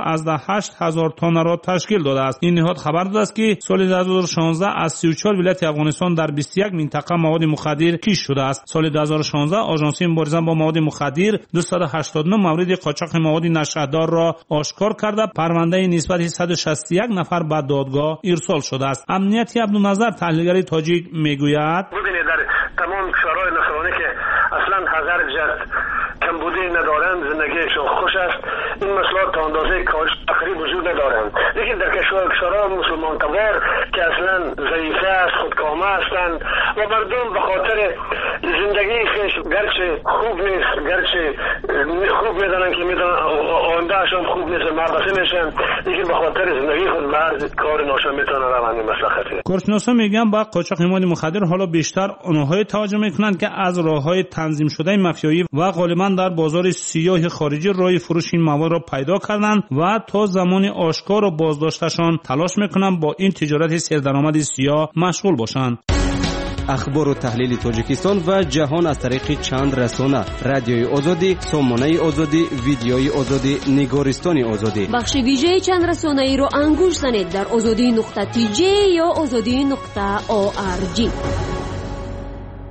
4,800 تن را تشکیل داده است. این نهاد خبر داده است که سال 2016 از 34 ولایت افغانستان در 21 منطقه مواد مخدر کشف شده است. سال 2016 آژانسی مبارزه با مواد مخدر 289 مورد قاچاق مواد نشأه‌دار را آشکار کرده پرونده نسبت 161 نفر به دادگاه ارسال شده است. امنیتی عبدالنظر تحلیلگر تاجیک میگوید ببینید در تمام کشورهای نصرانی که اصلا حذر جد کمبودی ندارند زندگیشون خوش است این مسئلات تا اندازه کاهش تقریبا وجود ندارند لیکن در کشورها مسلمان تبار که اصلا ضعیفه است خودکامه هستند و مردم به خاطر زندگی خیش گرچه خوب نیست گرچه خوب میدانن که میدانن آیندهشان خوب نیست مبعثی میشن لیکن به خاطر زندگی خود مرد کار ناشون میتونن روانی مسئله خطیره. کارشناسان میگن با قاچاق مواد مخدر حالا بیشتر آنهایی توجه میکنند که از راههای تنظیم شده مافیایی و غالبا در بازار سیاه خارجی راه فروش این مواد را پیدا کردند و تا زمان آشکار و بازداشتشان تلاش میکنند با این تجارت سردرآمد سیاه مشغول باشند. اخبار و تحلیل تاجیکستان و جهان از طریق چند رسانه: رادیوی آزادی، سامانه آزادی، ویدیوی آزادی، نگارستان آزادی. بخش ویژه چند رسانه ای رو انگوش زنید در azadi.tj یا azadi.org.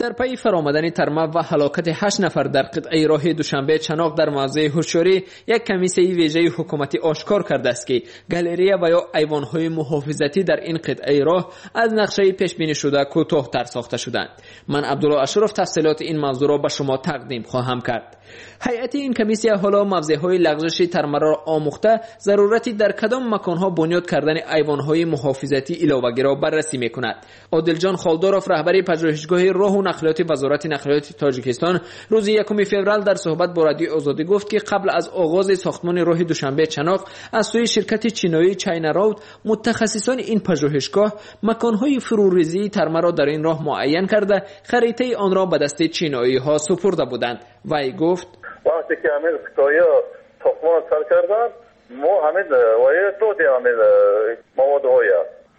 در پی فرآمدن ترمه و هلاکت 8 نفر در قطعه راه دوشنبه چناق در موضع هوشیاری، یک کمیسیه ویژه حکومتی آشکار کرده است که گالری و یا ایوان‌های محافظتی در این قطعه راه از نقشه پیش بینی شده کوتاه‌تر ساخته شدند. من عبدالله اشرف تفصیلات این موضوع را به شما تقدیم خواهم کرد. هیئت این کمیسیه حالا موضع‌های لغزش ترمه را آموخته ضرورتی در کدام مکان‌ها بنیاد کردن ایوان‌های محافظتی علاوه‌ای را بررسی می‌کند. عادل جان خالداروف رهبر پژوهشگاه راه و نقلیات وزارت نقلیات تاجیکستان روز 1 فوریه در صحبت با رادیو آزادی گفت که قبل از آغاز ساختمان راه دوشنبه چناق از سوی شرکت چینایی چاینا رود متخصصان این پژوهشگاه مکان‌های فروریزی ترمه را در این راه معین کرده خریطه آن را به دست چینایی‌ها سپرده بودند. وی گفت وقتی که همین قطعه ساختمان سر کردن ما همین وایه دادیم همین مواد هایی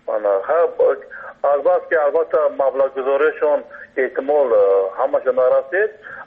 البته که البته مبلغ گذاریشون احتمال همش نرسید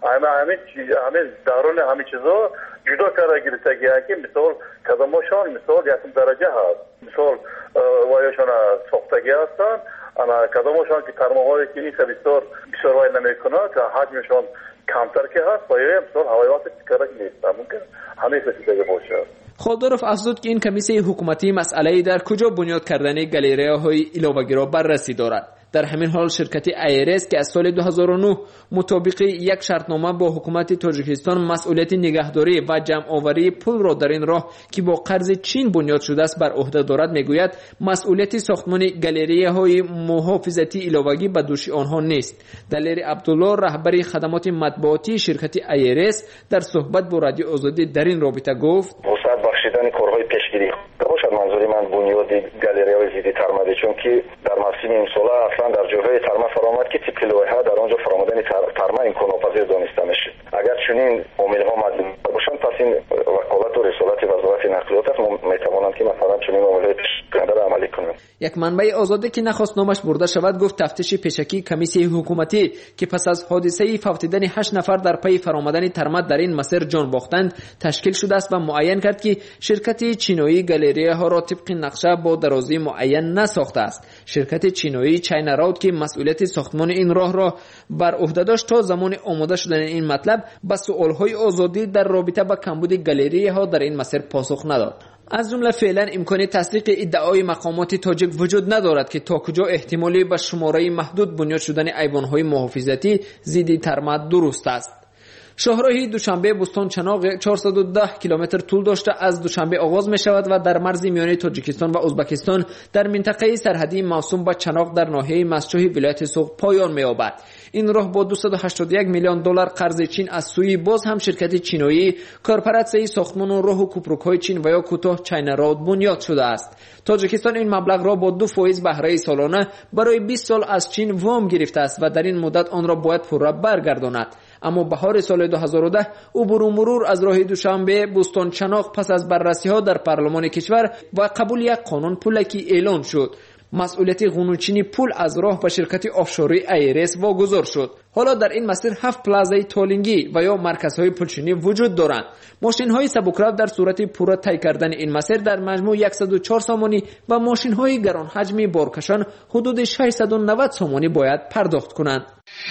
همین درون همین چیزا جدا کرده گرفتگی که مثال کدامشان مثال یکم درجه هست مثال وایشان ساختگی هستن کدامشان که ترماهایی که این بسیار وای نمیکنه که حجمشان کمتر که هست وایه مثال هوایات کرده نیست ممکن همین رسیدگی باشه. خالداروف افزود که این کمیسیه حکومتی مسئله در کجا بنیاد کردن گالری‌های علاوه‌ای را بررسی دارد. در همین حال شرکت ایرس که از سال 2009 مطابق یک شرطنامه با حکومت تاجیکستان مسئولیت نگهداری و جمع‌آوری پل را در این راه که با قرض چین بنیاد شده است بر عهده دارد میگوید مسئولیت ساختمان گالری‌های محافظتی علاوه‌ای به دوش آنها نیست. دلیر عبدالله رهبر خدمات مطبوعاتی شرکت ایرس در صحبت با رادیو آزادی در این رابطه گفت وسعت بخشیدن کارهای پیشگیری باشد. منظوری من بنیاد گالری‌های زیدی ترمده چون که در موسم امسال اصلا در جاهای ترمه فرآمد که طبق لایحه در آنجا فرآمدن ترمه امکان ناپذیر دانسته میشه. اگر چنین عامل‌ها مدیون باشند پس این وکالت و رسالت وزارت نقلیات است میتوانند که مثلا چنین عامل‌های پیشگیری را عملی کنند. یک منبع آزادی که نخواست نامش برده شود گفت تفتیش پیشکی کمیسیه حکومتی که پس از حادثه فوتیدن 8 نفر در پی فرآمدن ترمه در این مسیر جان باختند تشکیل شده است و معین کرد که شرکت چینایی گالری‌ها را طبق نقشه با درازی معین نساخته است. شرکت چینایی چاینا رود که مسئولیت ساختمان این راه را بر عهده داشت تا زمان آماده شدن این مطلب به سوال‌های آزادی در رابطه با کمبود گالری‌ها در این مسیر پاسخ نداد. از جمله فعلا امکان تصدیق ادعای مقامات تاجیک وجود ندارد که تا کجا احتمالی به شماره محدود بنیاد شدن ایوان‌های محافظتی ضد ترمه درست است. شاهراه دوشنبه بستان چناق 410 کیلومتر طول داشته از دوشنبه آغاز می شود و در مرز میانه تاجیکستان و ازبکستان در منطقه سرحدی موسوم به چناق در ناحیه مسچوهی ولایت سوق پایان می یابد. این راه با 281 میلیون دلار قرض چین از سوی باز هم شرکت چینایی کارپراتسای ساختمان و راه و کوپرک‌های چین و یا کوتاه چاینا رود بنیاد شده است. تاجیکستان این مبلغ را با 2% بهره سالانه برای 20 سال از چین وام گرفته است و در این مدت آن را باید پورا برگرداند. اما بهار سال 2010 عبور و مرور از راه دوشنبه بستان چناق پس از بررسی‌ها در پارلمان کشور و قبول یک قانون پولکی اعلان شد. مسئولیت قانونچینی پول از راه به شرکت آفشوری ایرس واگذار شد. حالا در این مسیر 7 پلازای تولینگی و یا مرکزهای پولچینی وجود دارند. ماشین‌های سبکرو در صورت پورا طی کردن این مسیر در مجموع 104 سامانی و ماشین‌های گران حجمی بارکشان حدود 690 سامانی باید پرداخت کنند.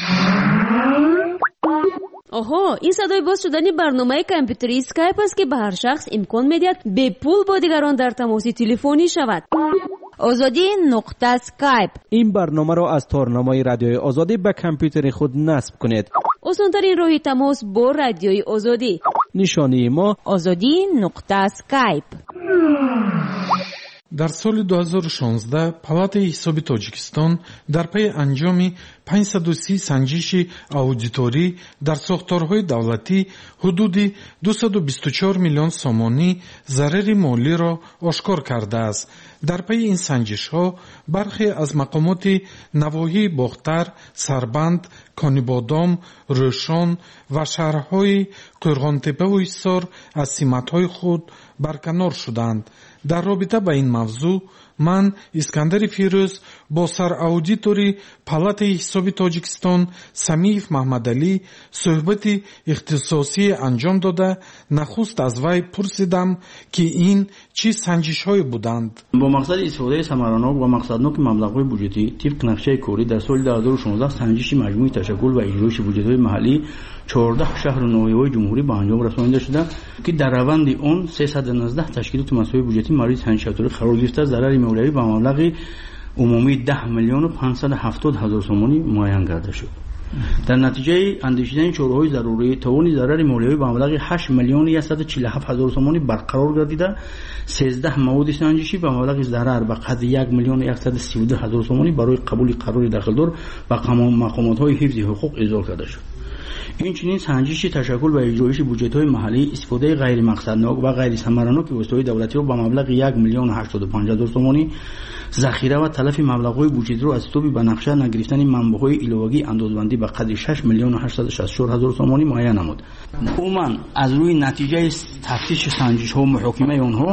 آها، این صدای باز شدن برنامه کامپیوتری اسکایپ است که به هر شخص امکان می‌دهد به پول با دیگران در تماس تلفنی شود. آزادی نقطه اسکایپ. این برنامه را از تارنامه رادیوی آزادی به کامپیوتر خود نصب کنید. آسان‌ترین راه تماس با رادیوی آزادی. نشانی ما آزادی نقطه اسکایپ. در سال 2016 پالات حسابی تاجیکستان در پی انجام 530 سنجش اودیتوری در ساختارهای دولتی حدود 224 میلیون سامانی ضرر مالی را آشکار کرده است. در پی این سنجش ها برخی از مقامات نواحی باختر، سربند، کانیبادام، روشان و شهرهای قرغانتپه و حصار از سمت‌های خود برکنار شدند. در رابطه با این موضوع ман искандари фирӯз бо сараудитори палатаи ҳисоби тоҷикистон самиев маҳмадалӣ суҳбати ихтисосие анҷом дода нахуст аз вай пурсидам ки ин чӣ санҷишҳое буданд. бо мақсади истифодаи самаранок ва мақсадноки маблағҳои буҷетӣ тибқ нақшаи корӣ дар соли 2016 санҷиши маҷмӯи ташаккул ва иҷроиши буҷетҳои маҳаллӣ 14 шаҳру ноҳияҳои ҷумҳурӣ ба анҷом расонида шуда ки дар раванди он 319 ташкилоту масои буҷетӣ мавриди санҷишаторӣ қарор гирифта зарари молиявӣ ба маблағи умумии 10 миллиону 570 ҳазор сомонӣ муайян гарда шуд. дар натиҷаи андешидани чораҳои зарурӣ тавони зарари молиявӣ ба маблағи 8 миллиону 147 ҳазор сомонӣ барқарор гардида 13 маводи санҷишӣ ба маблағи зарар ба қадри 1 миллиону 132 ҳазор сомонӣ барои қабули қарори дахлдор ба мақомотҳои ҳифзи ҳуқуқ эъзол карда шуд. инчунин санҷиши ташаккул ва иҷроиши буҷетҳои маҳаллӣ истифодаи ғайримақсаднок ва ғайрисамараноки воситаҳои давлатиро ба маблағи 1 миллиону 85 ҳазор сомонӣ захира ва талафи маблағҳои буҷетиро аз ҳисоби ба нақша нагирифтани манбаъҳои иловагии андозбандӣ ба қадри 6 миллиону 864 ҳазор сомонӣ муайян намуд. умуман аз рӯи натиҷаи тафтиши санҷишҳо муҳокимаи онҳо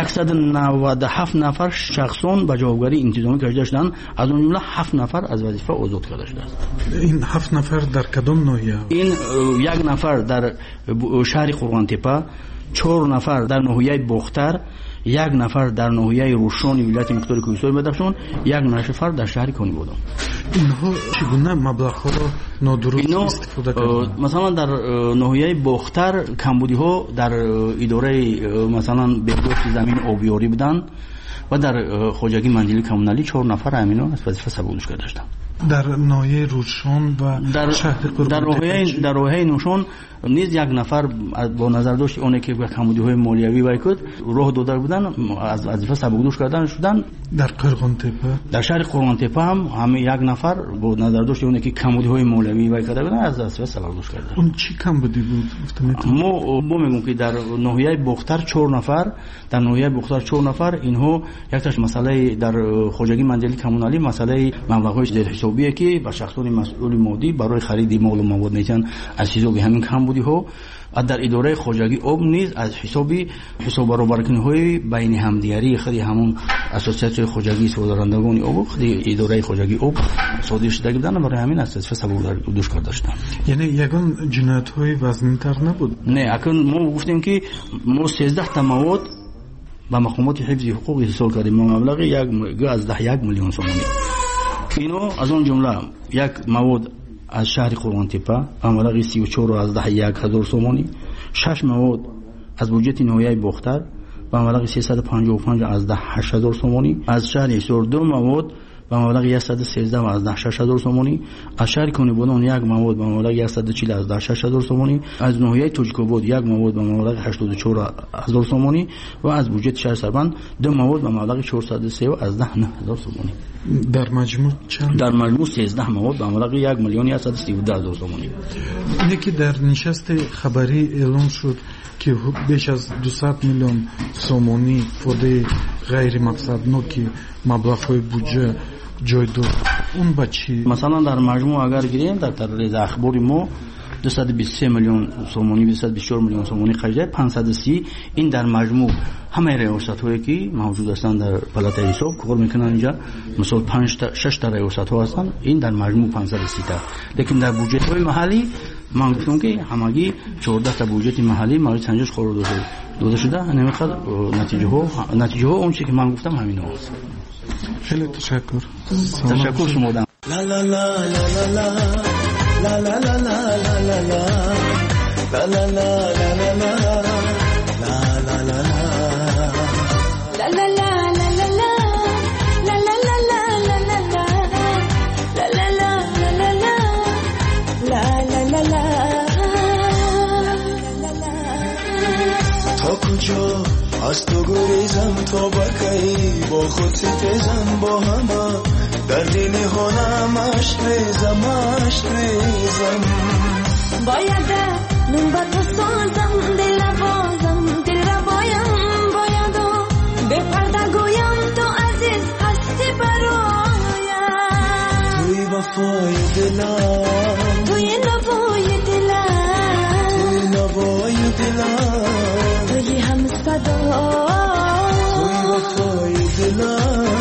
197 нафар шахсон ба ҷавобгарии интизомӣ кашида шуданд, аз он ҷумла 7 нафар аз вазифа озод карда шудааст. ин 7 нафар дар кадом ноҳия? ин 1 нафар дар шаҳри Қурғонтепа, 4 нафар дар ноҳияи Бохтар, 1 нафар дар ноҳияи Рӯшони вилояти мухтори Кӯҳистони Бадахшон, 1 нафар дар шаҳри Конибодон. инҳо чӣ гуна маблағҳоро нодуруст истифода карданд? масалан дар ноҳияи Бохтар камбудиҳо дар идораи масалан беҳдошти замин обиёрӣ буданд ва дар хоҷагӣ манзили коммуналӣ 4 нафар амино аз вазифа сабукдӯш карда шуданд. дар ноҳияи Рӯшон ва шаҳри Қурғонтепа дар роҳияи Нӯшон низ 1 нафар бо назардошти оне ки камбудиҳои молиявӣ вай куд роҳ дода буданд аз вазифа сабукдӯш карда шуданд. дар Қурғонтепа дар шаҳри Қурғонтепа ҳам ҳамин 1 нафар бо назардошти оне ки камбудиҳои молиявӣ вай карда буданд аз вазифа сабукдӯш карда. он чӣ камбудӣ буд? мо мегӯем ки дар ноҳияи Бохтар 4 нафар, дар ноҳияи Бохтар 4 нафар инҳо якташ масъалаи дар хоҷагӣ манзили коммуналӣ масъалаи маблағҳои зерҳисобие ки ба шахсони масъули моддӣ барои хариди молу мавод метавонанд аз ҳисоби ҳамин камбудиҳо در اداره خواجگی آب نیز از حساب برابرکنی‌های بین همدیگری خود همون اساسیت خواجگی صادرندگان آب خود اداره خواجگی آب صادر شده بودن برای همین اساس سبب دوش کرده شدن. یعنی یگان جنایت‌های وزن‌تر نبود؟ نه، اکنون ما گفتیم که ما 13 تا مواد با مقامات حفظ حقوق اتصال کردیم، مبلغ از 1 میلیون سومانی. اینو از اون جمله یک مواد از شهر قرغانتپه مبلغ 34,000 سومانی، 6 مواد از بودجه ناحیه باختر با مبلغ 355,008 سومانی، از شهر ایسور 2 مواد با مبلغ 113,006 سومانی، از شهر کنیبودان یک مواد با مبلغ 140,006 سومانی، از ناحیه توجکوباد یک مواد با مبلغ 84,000 سومانی و از بودجه شهر سربند 2 مواد با مبلغ 413,009 سومانی. در مجموع چند؟ در مجموع 13 مواد با مبلغ 1,132,000 سومانی. اینه که در نشست خبری اعلام شد که بیش از 200 میلیون سومانی فوده غیر مقصدناکی مبلغ‌های بودجه جای داد. اون با چی؟ مثلا در مجموع اگر گیریم در تقریر اخباری ما 223 میلیون سومانی 224 میلیون سومانی خرج، 530 این در مجموع همه ریاست‌هایی که موجود هستند در پلات حساب کار میکنن اینجا، مثلا 6 تا ریاست‌ها هستند، این در مجموع 530 تا. لیکن در بودجه‌های محلی من گفتم که همگی 14 تا بودجه محلی مورد سنجش قرار داده شده. نمیخواد نتیجه ها اون چیزی که من گفتم همین است. خیلی تشکر. تشکر شما دارم. لا لا لا لا لا لا لا لا لا لا لا لا لا لا لا کجا از تو گریزم تا بکی با خود ستیزم با همه در دل هانم عشق ریزم باید من با تو سازم دل بازم دل را باید به پرده گویم تو عزیز هستی برایم توی وفای دلم توی نوای دلم توی نوای دلم توی هم صدا توی وفای دلم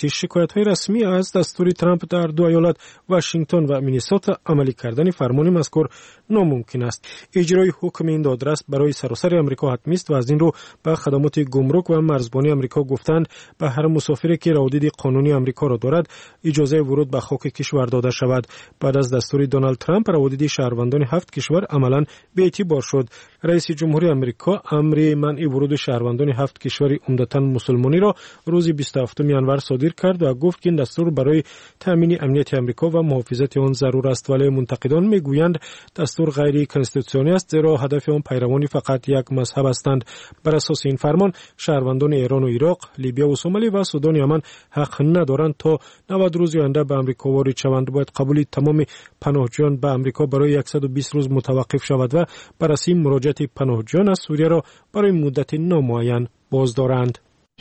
اساسی شکایت‌های رسمی از دستور ترامپ در دو ایالت واشنگتن و مینیسوتا عملی کردن فرمان مذکور ناممکن است. اجرای حکم این دادرس برای سراسر آمریکا حتمی است و از این رو به خدمات گمرک و مرزبانی آمریکا گفتند به هر مسافری که روابط قانونی آمریکا را دارد اجازه ورود به خاک کشور داده شود. بعد از دستور دونالد ترامپ روابط شهروندان 7 کشور عملاً بی‌اعتبار شد. رئیس جمهوری آمریکا امر منع ورود شهروندان 7 کشور عمدتاً مسلمانی را روز 27 ژانویه صادر کرد و گفت که این دستور برای تامین امنیت آمریکا و محافظت آن ضرور است، ولی منتقدان میگویند دستور غیر کنستیتوسیونی است زیرا هدف آن پیروان فقط یک مذهب هستند. بر اساس این فرمان شهروندان ایران و عراق، لیبیا و سومالی و سودان یمن حق ندارند تا 90 روز آینده به آمریکا وارد شوند. باید قبول تمام پناهجویان به آمریکا برای 120 روز متوقف شود و بررسی مراجعت پناهجویان از سوریه را برای مدت نامعین باز دارند.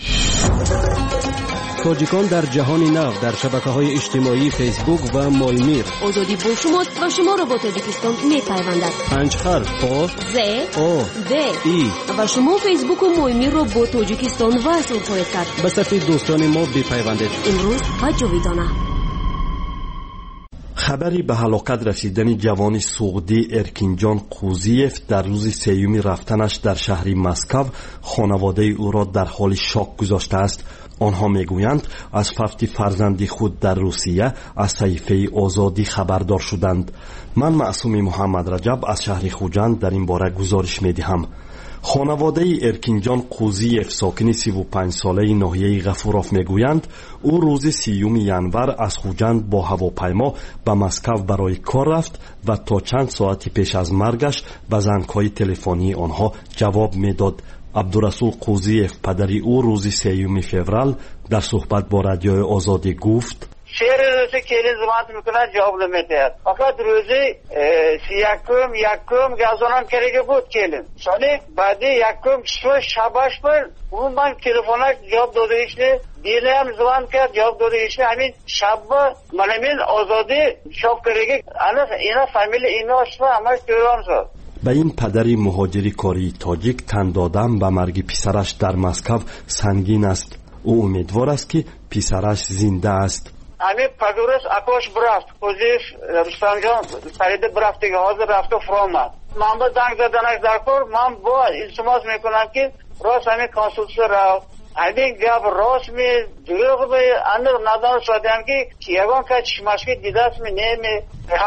تاجیکان در جهان نو در شبکه‌های اجتماعی فیسبوک و مایمیر. آزادی با شماست و شما را با تاجیکستان می‌پیوندد. 5 حرف آ ز او د ای و شما فیسبوک و مایمیر را با تاجیکستان وصل خواهید کرد. به صفحه دوستان ما بپیوندید. امروز و جاویدانه. خبری به هلاکت رسیدن جوان سعودی ارکینجان قوزیف در روز سیوم رفتنش در شهر مسکو خانواده او را در حال شاک گذاشته است. آنها میگویند از فوت فرزند خود در روسیه از صحیفه آزادی خبردار شدند. من معصوم محمد رجب از شهر خوجند در این باره گزارش میدهم. خانواده ارکینجان قوزیف ساکن 35 ساله ناحیه غفوراف میگویند او روز 30 ژانویه از خوجند با هواپیما به مسکو برای کار رفت و تا چند ساعت پیش از مرگش به زنگ‌های تلفنی آنها جواب میداد. عبدالرسول قوزیف پدری او روز 3 فوریه در صحبت با رادیوی آزادی گفت شهر روزی کلی زمانت میکنه جواب نمیدهد. فقط روزی یکم گازانم کرده بود کلیم. سالی بعدی یکم شباش پر اون من تلفنک جواب داده ایشنه دیله هم زمان کرد جواب داده ایشنه همین شب منمین آزادی شاب کرده اینا فامیل اینا شده همش تیران شد. به این پدری مهاجری کاری تاجیک تن دادن به مرگ پسرش در مسکو سنگین است. او امیدوار است که پسرش زنده است. همین پدرش اکاش برفت قوزیف رستم جان پریده برفت دیگه حاضر رفت و فرامد. من با زنگ زدنش در کار من با التماس میکنم که راست همین کانسولسه را همین گپ راست می دروغ به اندر ندان شدم که یگان که چشمشکی دیده است می نمی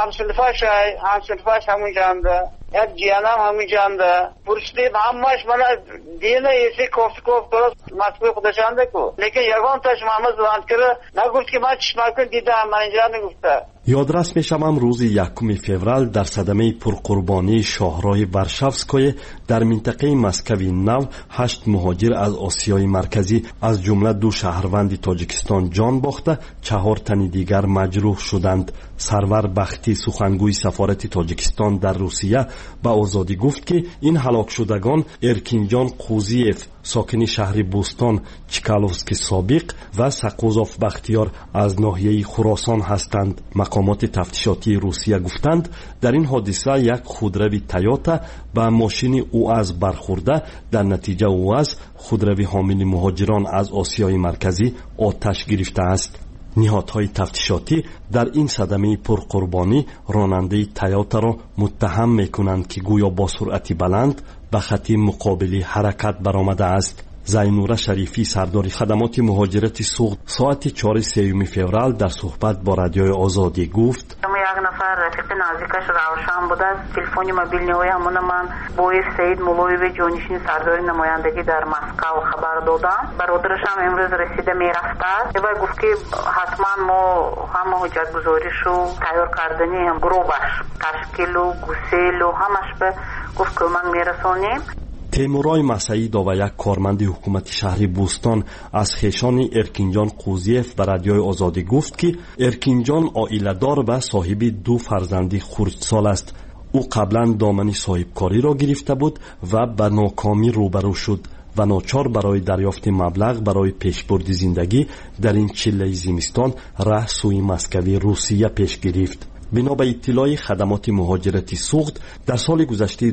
همسلفش همون جمده یک جیانم همون جمده پرسیدیم همش من دینه ایسی کوفت درست مسئول خودشانده کو لیکن یگان تا شمامز زباند کرده نگفت که من چشمکن دیدم من اینجا نگفته. یادرس میشوم روز 1 فوریه در صدمه پرقربانی شاهراه ورشافسکای در منطقه مسکو نو 8 مهاجر از آسیای مرکزی از جمله 2 شهروند تاجیکستان جان باخته 4 تن دیگر مجروح شدند. سرور بختی سخنگوی سفارت تاجیکستان در روسیه به آزادی گفت که این هلاک شدگان ارکینجان قوزیف ساکن شهر بوستان چیکالوفسکی سابق و سقوزاف بختیار از ناحیه خراسان هستند. مقامات تفتیشاتی روسیه گفتند در این حادثه یک خودروی تویوتا به ماشین او از برخورده در نتیجه او از خودروی حامل مهاجران از آسیای مرکزی آتش گرفته است. نهادهای تفتیشاتی در این صدمه پرقربانی راننده تویوتا را متهم میکنند که گویا با سرعت بلند به خط مقابلی حرکت برآمده است. زینوره شریفی سردار خدمات مهاجرت سوخت ساعت 4 فوریه در صحبت با رادیوی آزادی گفت یک نفر رفیق نزدیکش روشن بوده است. تلفن موبیل نوی همون من بوی سید مولوی جانشین سردار نمایندگی در مسکو خبر دادم. برادرش هم امروز رسیده میرفته است و گفت که حتما ما همه حجت گذاریش و تیار کردنی هم گروبش تشکیل و گسیل و همش به گفت که من میرسانیم. تیمورای مسعید و یک کارمند حکومت شهر بوستان از خیشان ارکینجان قوزیف به رادیوی آزادی گفت که ارکینجان عائله‌دار و صاحب 2 فرزند خردسال است. او قبلا دامن صاحبکاری را گرفته بود و به ناکامی روبرو شد و ناچار برای دریافت مبلغ برای پیشبرد زندگی در این چله زمستان راه سوی مسکو روسیه پیش گرفت. بنا به اطلاع خدمات مهاجرتی سوخت در سال گذشته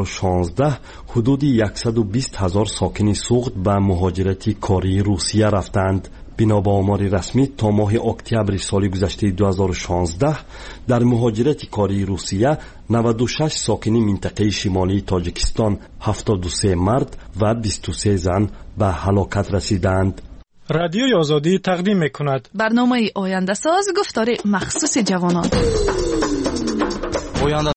2016 حدود 120,000 ساکن سوخت به مهاجرتی کاری روسیه رفتند. бино ба омори расмӣ то моҳи октябри соли гузаштаи 2016 дар муҳоҷирати кории русия 96 сокини минтақаи шимолии тоҷикистон 73 мард ва 23 зан ба ҳалокат расиданд. радиои озодӣ тақдим мекунад барномаи ояндасоз гуфтори махсуси ҷавонон.